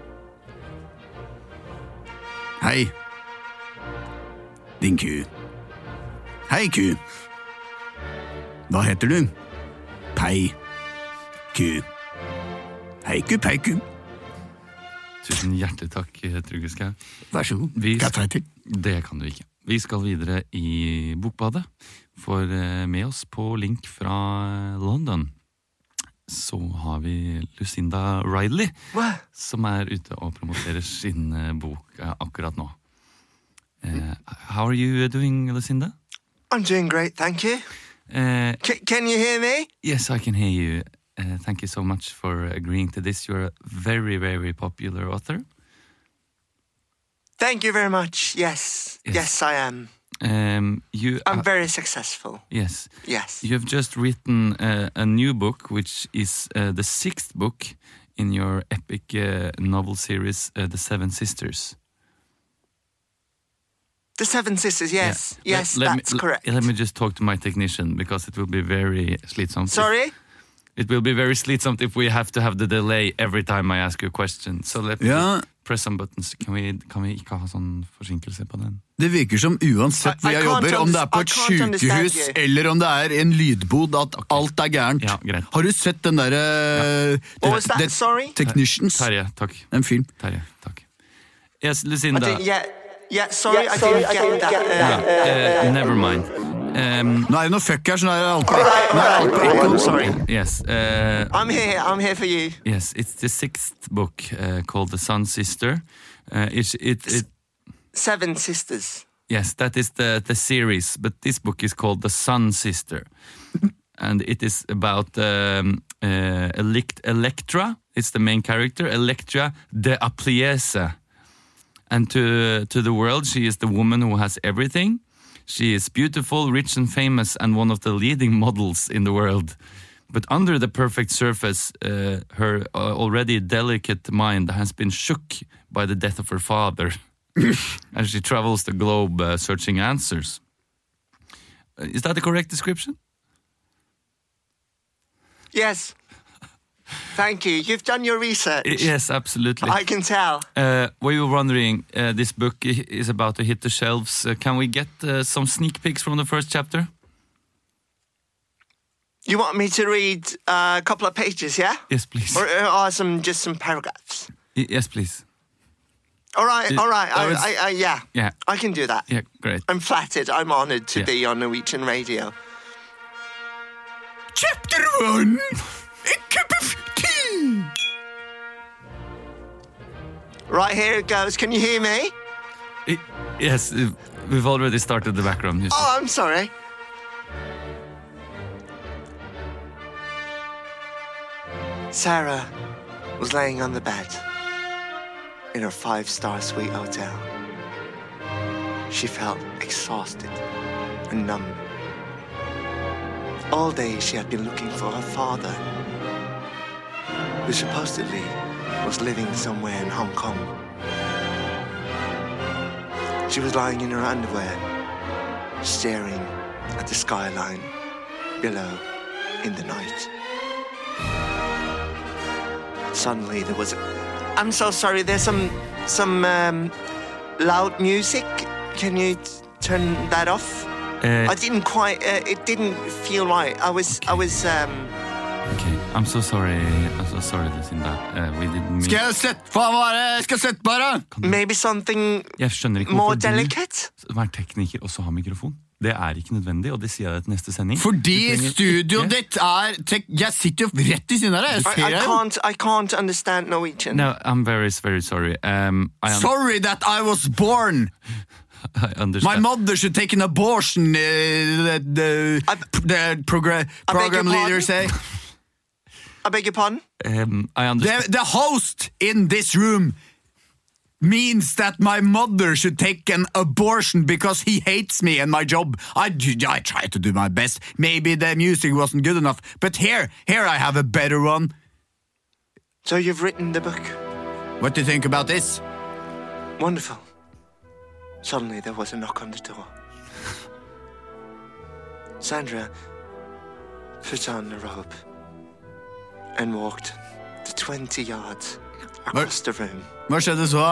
Hei, din ku. Hei, ku. Hva heter du? Pei. Ku. Heiku peiku. Tusen hjertelig takk, Trygve Skau. Vær så god. Vi- Kan jeg ta en til? Det kan du ikke. Vi skal videre i Bokbadet, for eh, med oss på link fra London så har vi Lucinda Riley, What? som er ute og promoterer sin eh, bok eh, akkurat nå. Eh, how are you doing, Lucinda? I'm doing great, thank you. Uh, C- can you hear me? yes, I can hear you. Uh, thank you so much for agreeing to this. You're a very, very popular author. Thank you very much. Yes. Yes. Yes, I am. Um, you, I'm uh, very successful. yes, Yes. you have just written uh, a new book, which is uh, the sixth book in your epic uh, novel series, uh, The Seven Sisters. The Seven Sisters, yes. Yeah. Yes, Let- let that's me, correct. Let me just talk to my technician, because it will be very slitsomt. Sorry? It will be very slitsomt if we have to have the delay every time I ask you a question. So let me Ja, press some buttons. Kan vi, kan vi ikke ha sånn forsinkelse på den? det virker som uansett hvor I- I jeg can't jobber, om det er på underst- et I can't understand sykehus you. eller om det er en lydbod, at alt er gærent. Ja, greit. Har du sett den derre What was that? Sorry? Technicians? Terje, takk. En film. Terje, takk. Yes, I Lucinda. didn't, yeah, yeah, sorry, I didn't get that. Uh, Uh, never mind. Um, Nå er det noe fuck her, så nå er det alt på, nå er det alt på ekko. I'm sorry. yes, uh, I'm here, I'm here for you. yes, it's the sixth book uh, called The Sun Sister. Uh, it, it, it, Seven Sisters. yes, that is the, the series, but this book is called The Sun Sister. And it is about um, uh, Elect- Electra. It's the main character, Electra de Apliese. And to, to the world, she is the woman who has everything. She is beautiful, rich and famous, and one of the leading models in the world. But under the perfect surface, uh, her uh, already delicate mind has been shook by the death of her father. As she travels the globe uh, searching answers. Uh, Is that the correct description? Yes. Thank you. You've done your research. I- yes, absolutely. I can tell. Uh, were you wondering, uh, this book i- is about to hit the shelves. Uh, can we get uh, some sneak peeks from the first chapter? You want me to read uh, a couple of pages, yeah? Yes, please. Or, uh, or some just some paragraphs? Y- yes, please. All right, It- all right. I I, was- I, I, yeah, Yeah, I can do that. yeah, great. I'm flattered. I'm honoured to Yeah. be on Norwegian radio. Chapter one! A cup of tea! Right, here it goes. Can you hear me? I- Yes, uh, we've already started the background music. Oh, I'm sorry. Sarah was laying on the bed in her five-star suite hotel. She felt exhausted and numb. All day she had been looking for her father, who supposedly was living somewhere in Hong Kong. She was lying in her underwear, staring at the skyline below in the night. Suddenly there was a... I'm so sorry, there's some some um, loud music. Can you t- turn that off? Uh, I didn't quite, uh, it didn't feel right. I was, I was, um... Okay, I'm so sorry. I'm so sorry, Lucinda. Uh, we didn't mean... Skal jeg sette faen bare? Skal jeg sette bare? Maybe something Jeg skjønner ikke more hvorfor delicate? du, som er tekniker, også har mikrofon. Det er ikke nødvendig, og det sier jeg deg til neste sending. Fordi Du trenger studioet ikke- ditt er tek Jeg sitter jo rett i siden av deg. Jeg I, ser I deg. can't, I can't understand Norwegian. No, I'm very, very sorry. Um, I, un- Sorry that I was born. I My understand. mother should take an abortion. Uh, the the, I- the program I beg program your leader say. I beg your pardon? Um, I understand. The, the host in this room means that my mother should take an abortion because he hates me and my job. I, I try to do my best. Maybe the music wasn't good enough, but here, here I have a better one. So you've written the book. What do you think about this? Wonderful. Suddenly there was a knock on the door. Sandra put on the robe and walked the twenty yards across the room. Hva skjedde så?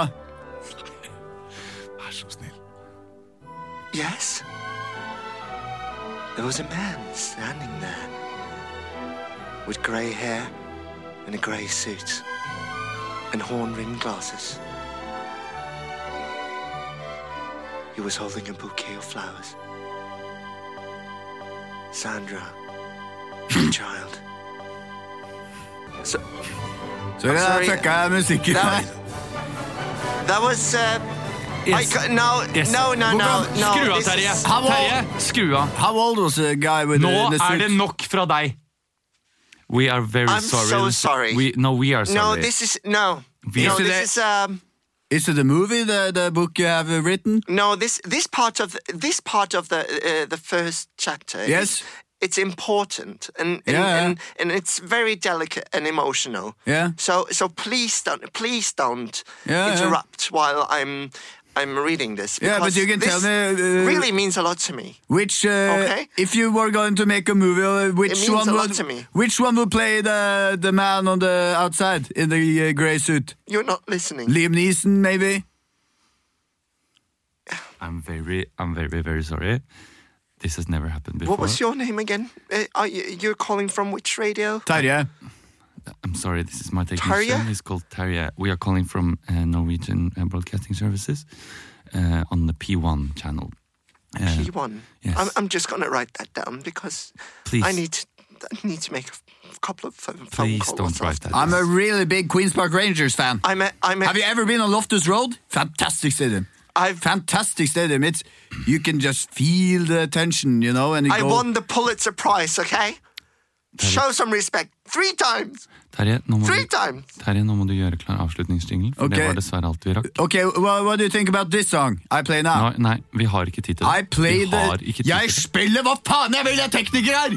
Vær så snill. Yes. There was a man standing there with grey hair and a grey suit and horn-rimmed glasses. He was holding a bouquet of flowers. Sandra, a child. So, Så det sorry. fucka jeg musikken that, her. that was... Uh, I, Yes. ca- no, Yes. no, no, no, no. Skru av, this Terje. is- How old- Terje, skru av. How old was the guy with Nå the, the er suit? det nok fra deg. We are very I'm sorry. so sorry. We, no, we are sorry. No, this is... No. We- No, Yesterday- this is... Um, Is it the movie, the, the book you have written? no, this this part of this part of the uh, the first chapter. Yes. is- It's important and and, Yeah. and and it's very delicate and emotional. Yeah. So so please don't please don't Yeah, yeah. interrupt while I'm I'm reading this. Yeah, but because you can this tell me, uh, really means a lot to me. Which, uh, Okay. if you were going to make a movie, uh, which It means one a lot would to me. which one would play the the man on the outside in the uh, grey suit? You're not listening. Liam Neeson, maybe. I'm very, I'm very, very sorry. This has never happened before. What was your name again? Uh, are you, you're calling from which radio? Terje. I'm sorry, this is my technician. Terje? He's called Terje. We are calling from uh, Norwegian uh, Broadcasting Services uh, on the P one channel. Uh, P one. yes. I'm, I'm just gonna write that down because Please. I need to, I need to make a f- couple of phone, phone Please calls. don't write after that. I'm a this. really big Queens Park Rangers fan. I'm a, I'm a, Have you ever been on Loftus Road? Fantastic stadium. I've Fantastic stadium. It's you can just feel the tension, you know. And it I goes- won the Pulitzer Prize. Okay, show some respect. Three times. Terje, nå må, Three du, times. Terje, nå må du gjøre klar avslutningsjingle, for Ok. det var dessverre alt vi rakk. Okay, what, what do you think about this song I play now? Nei, nei, vi har ikke tid til det. I play vi har the ikke tid Jeg til det. spiller hva faen jeg vil, jeg er tekniker her!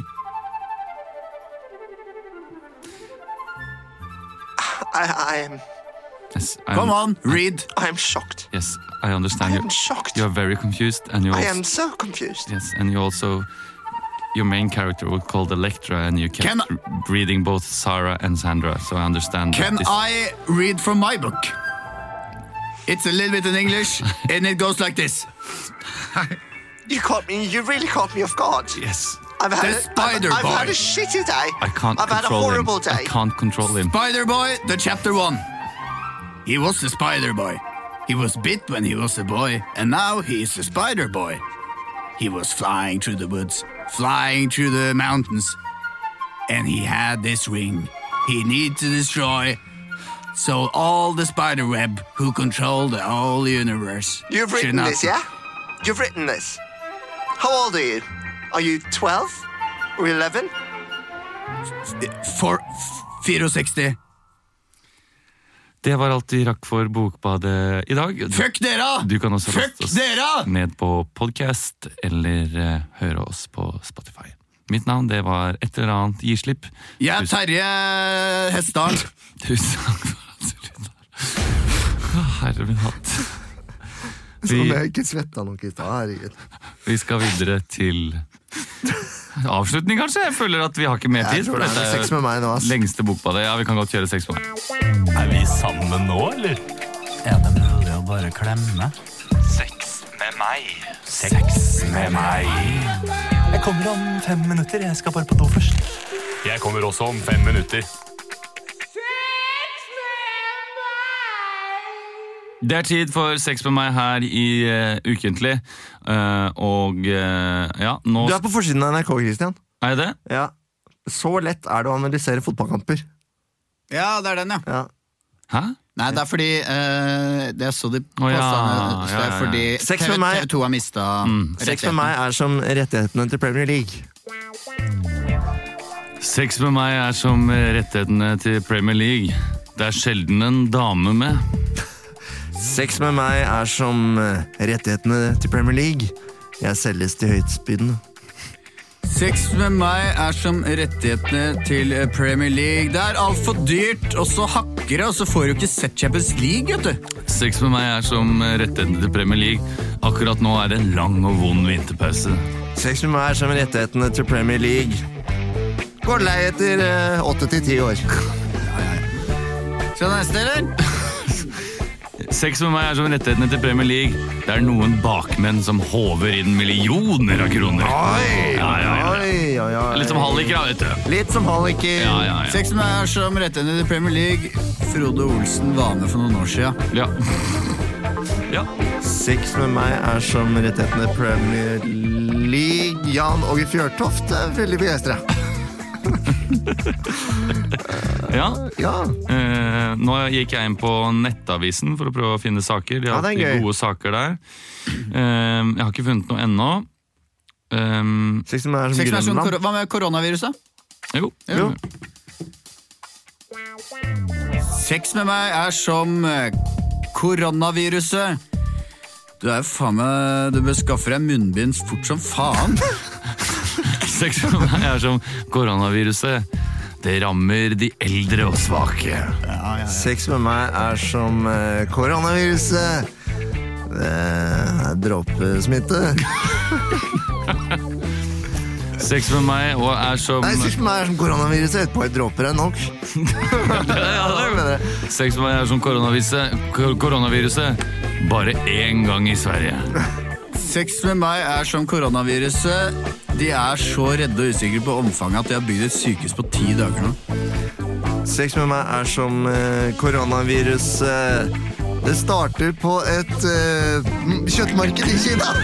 I, I am, Yes, I'm- Come on, read. I am shocked. Yes, I understand I you. am shocked. You are very confused, and you I also, am so confused. yes, and you also, your main character was called Electra, and you kept Can- r- reading both Sarah and Sandra. So I understand. that Can this, I read from my book? It's a little bit in English, and it goes like this. You caught me. You really caught me off guard. Yes, I've had, The a, I've, Spider I've had Boy. a shitty day. I can't I've had a control horrible him. day. I can't control him. Spider Boy, the chapter one. He was a spider boy. He was bit when he was a boy, and now he is a spider boy. He was flying through the woods, flying through the mountains, and he had this ring he needed to destroy So all the spider web who control the whole universe. You've should written not- this, yeah? You've written this. How old are you? Are you twelve or eleven? For sekstifire. Det var alt vi rakk for Bokbadet i dag. Fuck dere! Du kan også Fuck laste oss dere! ned på podcast eller uh, høre oss på Spotify. Mitt navn, det var et eller annet gi slipp. Jeg er Terje Hestdal. Tusen takk for at du lytter. Å, herre min hatt. Som Vi, jeg ikke svetta nok i stad, herregud. vi skal videre til avslutning, kanskje? Jeg føler at vi har ikke mer tid. Jeg tror det er Dette sex med meg nå, ass. lengste Bokbadet. Ja, vi kan godt kjøre sex på. Er vi sammen nå, eller? Er det mulig å bare klemme? Sex med meg. Sex med meg. Jeg kommer om fem minutter. Jeg skal bare på do først. Jeg kommer også om fem minutter. Det er tid for sex med meg her i uh, Ukentlig. Uh, og uh, ja, nå Du er på forsiden av N R K, Christian. Er jeg det? Ja. Så lett er det å analysere fotballkamper. Ja, det er den, ja. Ja. Hæ? Nei, det er fordi uh, det er så de Å, ja. påstandene. Så det Ja, ja, er ja. fordi Sex med meg. T V to har mistet Sex med meg er som rettighetene til Premier League. Sex med meg er som rettighetene til Premier League. Det er sjelden en dame med. Sex med meg er som eh, rettighetene til Premier League. Jeg selges til høytspydende. Sex med meg er som rettighetene til Premier League. Det er alt for dyrt, og så hakker det, og så får du ikke sett Champions League, vet du. Sex med meg er som rettighetene til Premier League. Akkurat nå er det en lang og vond vinterpause. Sex med meg er som rettighetene til Premier League. Går lei etter eh, åtte til ti år. Skal du neste, eller? Sex med meg er som rettighetene til Premier League. Det er noen bakmenn som håver inn millioner av kroner. Oi, Ja, ja, ja. oi, oi, oi. Litt som halliker, da, vet du. Litt som halliker. Ja, ja, ja. Sex med meg er som rettighetene til Premier League. Frode Olsen var med for noen år siden. Ja. Ja. Sex med meg er som rettighetene til Premier League. Jan Åge Fjørtoft er veldig begeistret. ja. Ja. Eh, nå gikk jeg inn på Nettavisen for å prøve å finne saker. De har Ja, det er alltid gøy. gode saker der. Eh, jeg har ikke funnet noe ennå. Eh, Sex med meg er som Sex med meg er som Grønland. kor- Hva med koronaviruset? jo. Jo. Sex med meg er som eh, koronaviruset. Du er jo faen meg. Du bør skaffe deg munnbind fort som faen. Sex med meg er som koronaviruset. Det rammer de eldre og svake. Sex med meg er som eh, koronaviruset. Det er dråpesmitte. Sex med meg og er som Nei, sex med meg er som koronaviruset. Et par dråper er nok. Ja, det er- Sex med meg er som koronaviruset. Kor- Koronaviruset. Bare én gang i Sverige. Sex med meg er som koronaviruset. De er så redde og usikre på omfanget at de har bygd et sykehus på ti dager nå. Sex med meg er som eh, koronaviruset. Det starter på et eh, kjøttmarked i Kina.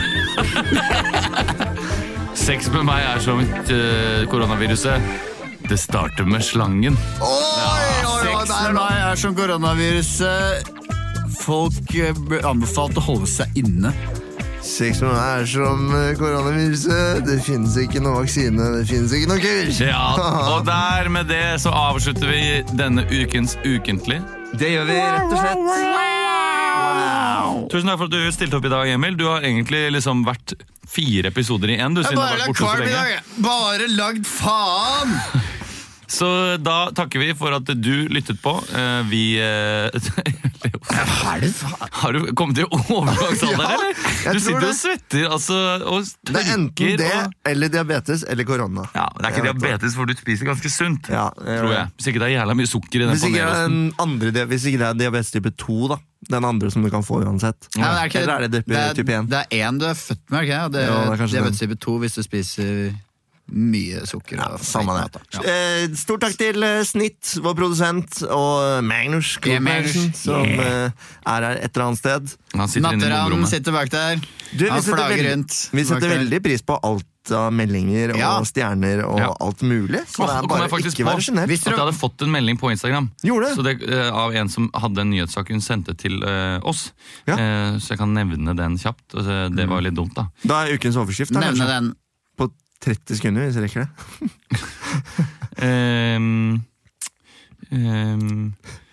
Sex med meg er som uh, koronaviruset. Det starter med slangen. Oi, oi, oi, Sex der med nå. meg er som koronaviruset. Folk eh, blir anbefalt å holde seg inne. Sex med meg er som eh, koronaviruset. Det finnes ikke noe vaksine, det finnes ikke noe kur. Ja, og der med det så avslutter vi denne ukens Ukentlig. Det gjør vi rett og slett. Tusen takk for at du stilte opp i dag, Emil. Du har egentlig liksom vært fire episoder i én. Du, Jeg siden du har har bare vært lagd borte så kvalm i lenge. dag. Bare lagd faen! Så da takker vi for at du lyttet på. Eh, Vi eh, Er det faen? Har du kommet til overgangsalder, Ja, eller? jeg Du tror sitter det. og svetter altså, og Det er enten tørker, det, og... eller diabetes, eller korona. Ja, det er ikke Jeg vet det. diabetes, for du spiser ganske sunt, Ja, jeg tror vet jeg. Hvis ikke det er jævla mye sukker i den Hvis ikke, det er panelosten. den andre, dia- hvis ikke det er diabetes type to, da. Den andre som du kan få uansett. Nei, men er ikke- Eller er det type, type én? Det er én du er født med, er det ikke? Og det, Jo, det er kanskje diabetes type to hvis du spiser mye sukker. Ja, og samme feit mat, det. da. Ja. Eh, Stort takk til eh, Snitt, vår produsent, og Magnus Yeah, Magnus. Klubbersen, som eh, er her et eller annet sted. Han sitter inne i Natteravn bomberommet. sitter bak der. Du, vi Han setter, flager veldig, rundt. vi setter bak der. veldig pris på alt av meldinger og Ja. stjerner og Ja. alt mulig. Så Åh, det nå er kom bare jeg faktisk ikke være på genert. Hvis at jeg hadde fått en melding på Instagram Gjorde det? så det, eh, av en som hadde en nyhetssak hun sendte til eh, oss. Ja. Eh, så jeg kan nevne den kjapt. Altså, det var litt dumt, da. Da er ukens overskrift da, Nevne kanskje. den. På tretti sekunder, hvis jeg rekker det. Um, um,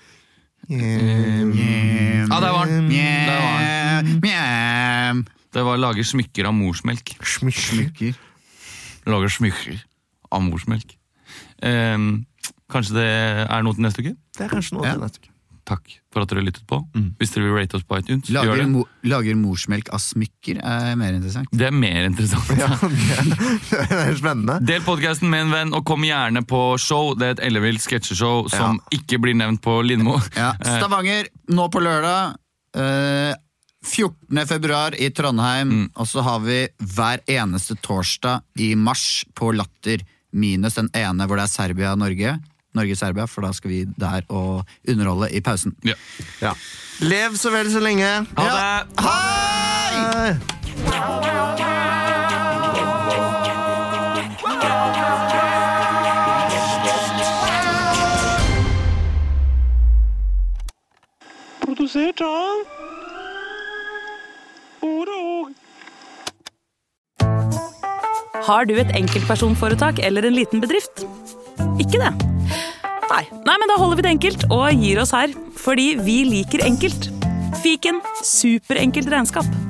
um, ja, der var den. Der var den. Mjau. Det var lager smykker av morsmelk. Smykker. Lager smykker av morsmelk. Um, kanskje det er noe til neste uke? Det er kanskje noe Ja. til neste uke. Takk for at dere lyttet på. Hvis dere vil rate oss på iTunes, gjør Lager, det. mo lager morsmelk av smykker er mer interessant. Det er mer interessant. Ja, det er spennende. Del podcasten med en venn, og kom gjerne på show. Det er et ellevilt sketsjeshow som ikke blir nevnt på Lindmo. Ja. Stavanger, nå på lørdag. eh, fjortende februar i Trondheim. Og så har vi hver eneste torsdag i mars på Latter. Minus den ene hvor det er Serbia-Norge. Norge-Serbia, for da skal vi der og underholde i pausen. Ja. Ja. Lev så vel så lenge. Ha det! Hei! Produsert av Oro. Har du et enkeltpersonforetak eller en liten bedrift? Ikke det? Nei. Nei, men da holder vi det enkelt og gir oss her. Fordi vi liker enkelt. Fiken superenkelt regnskap.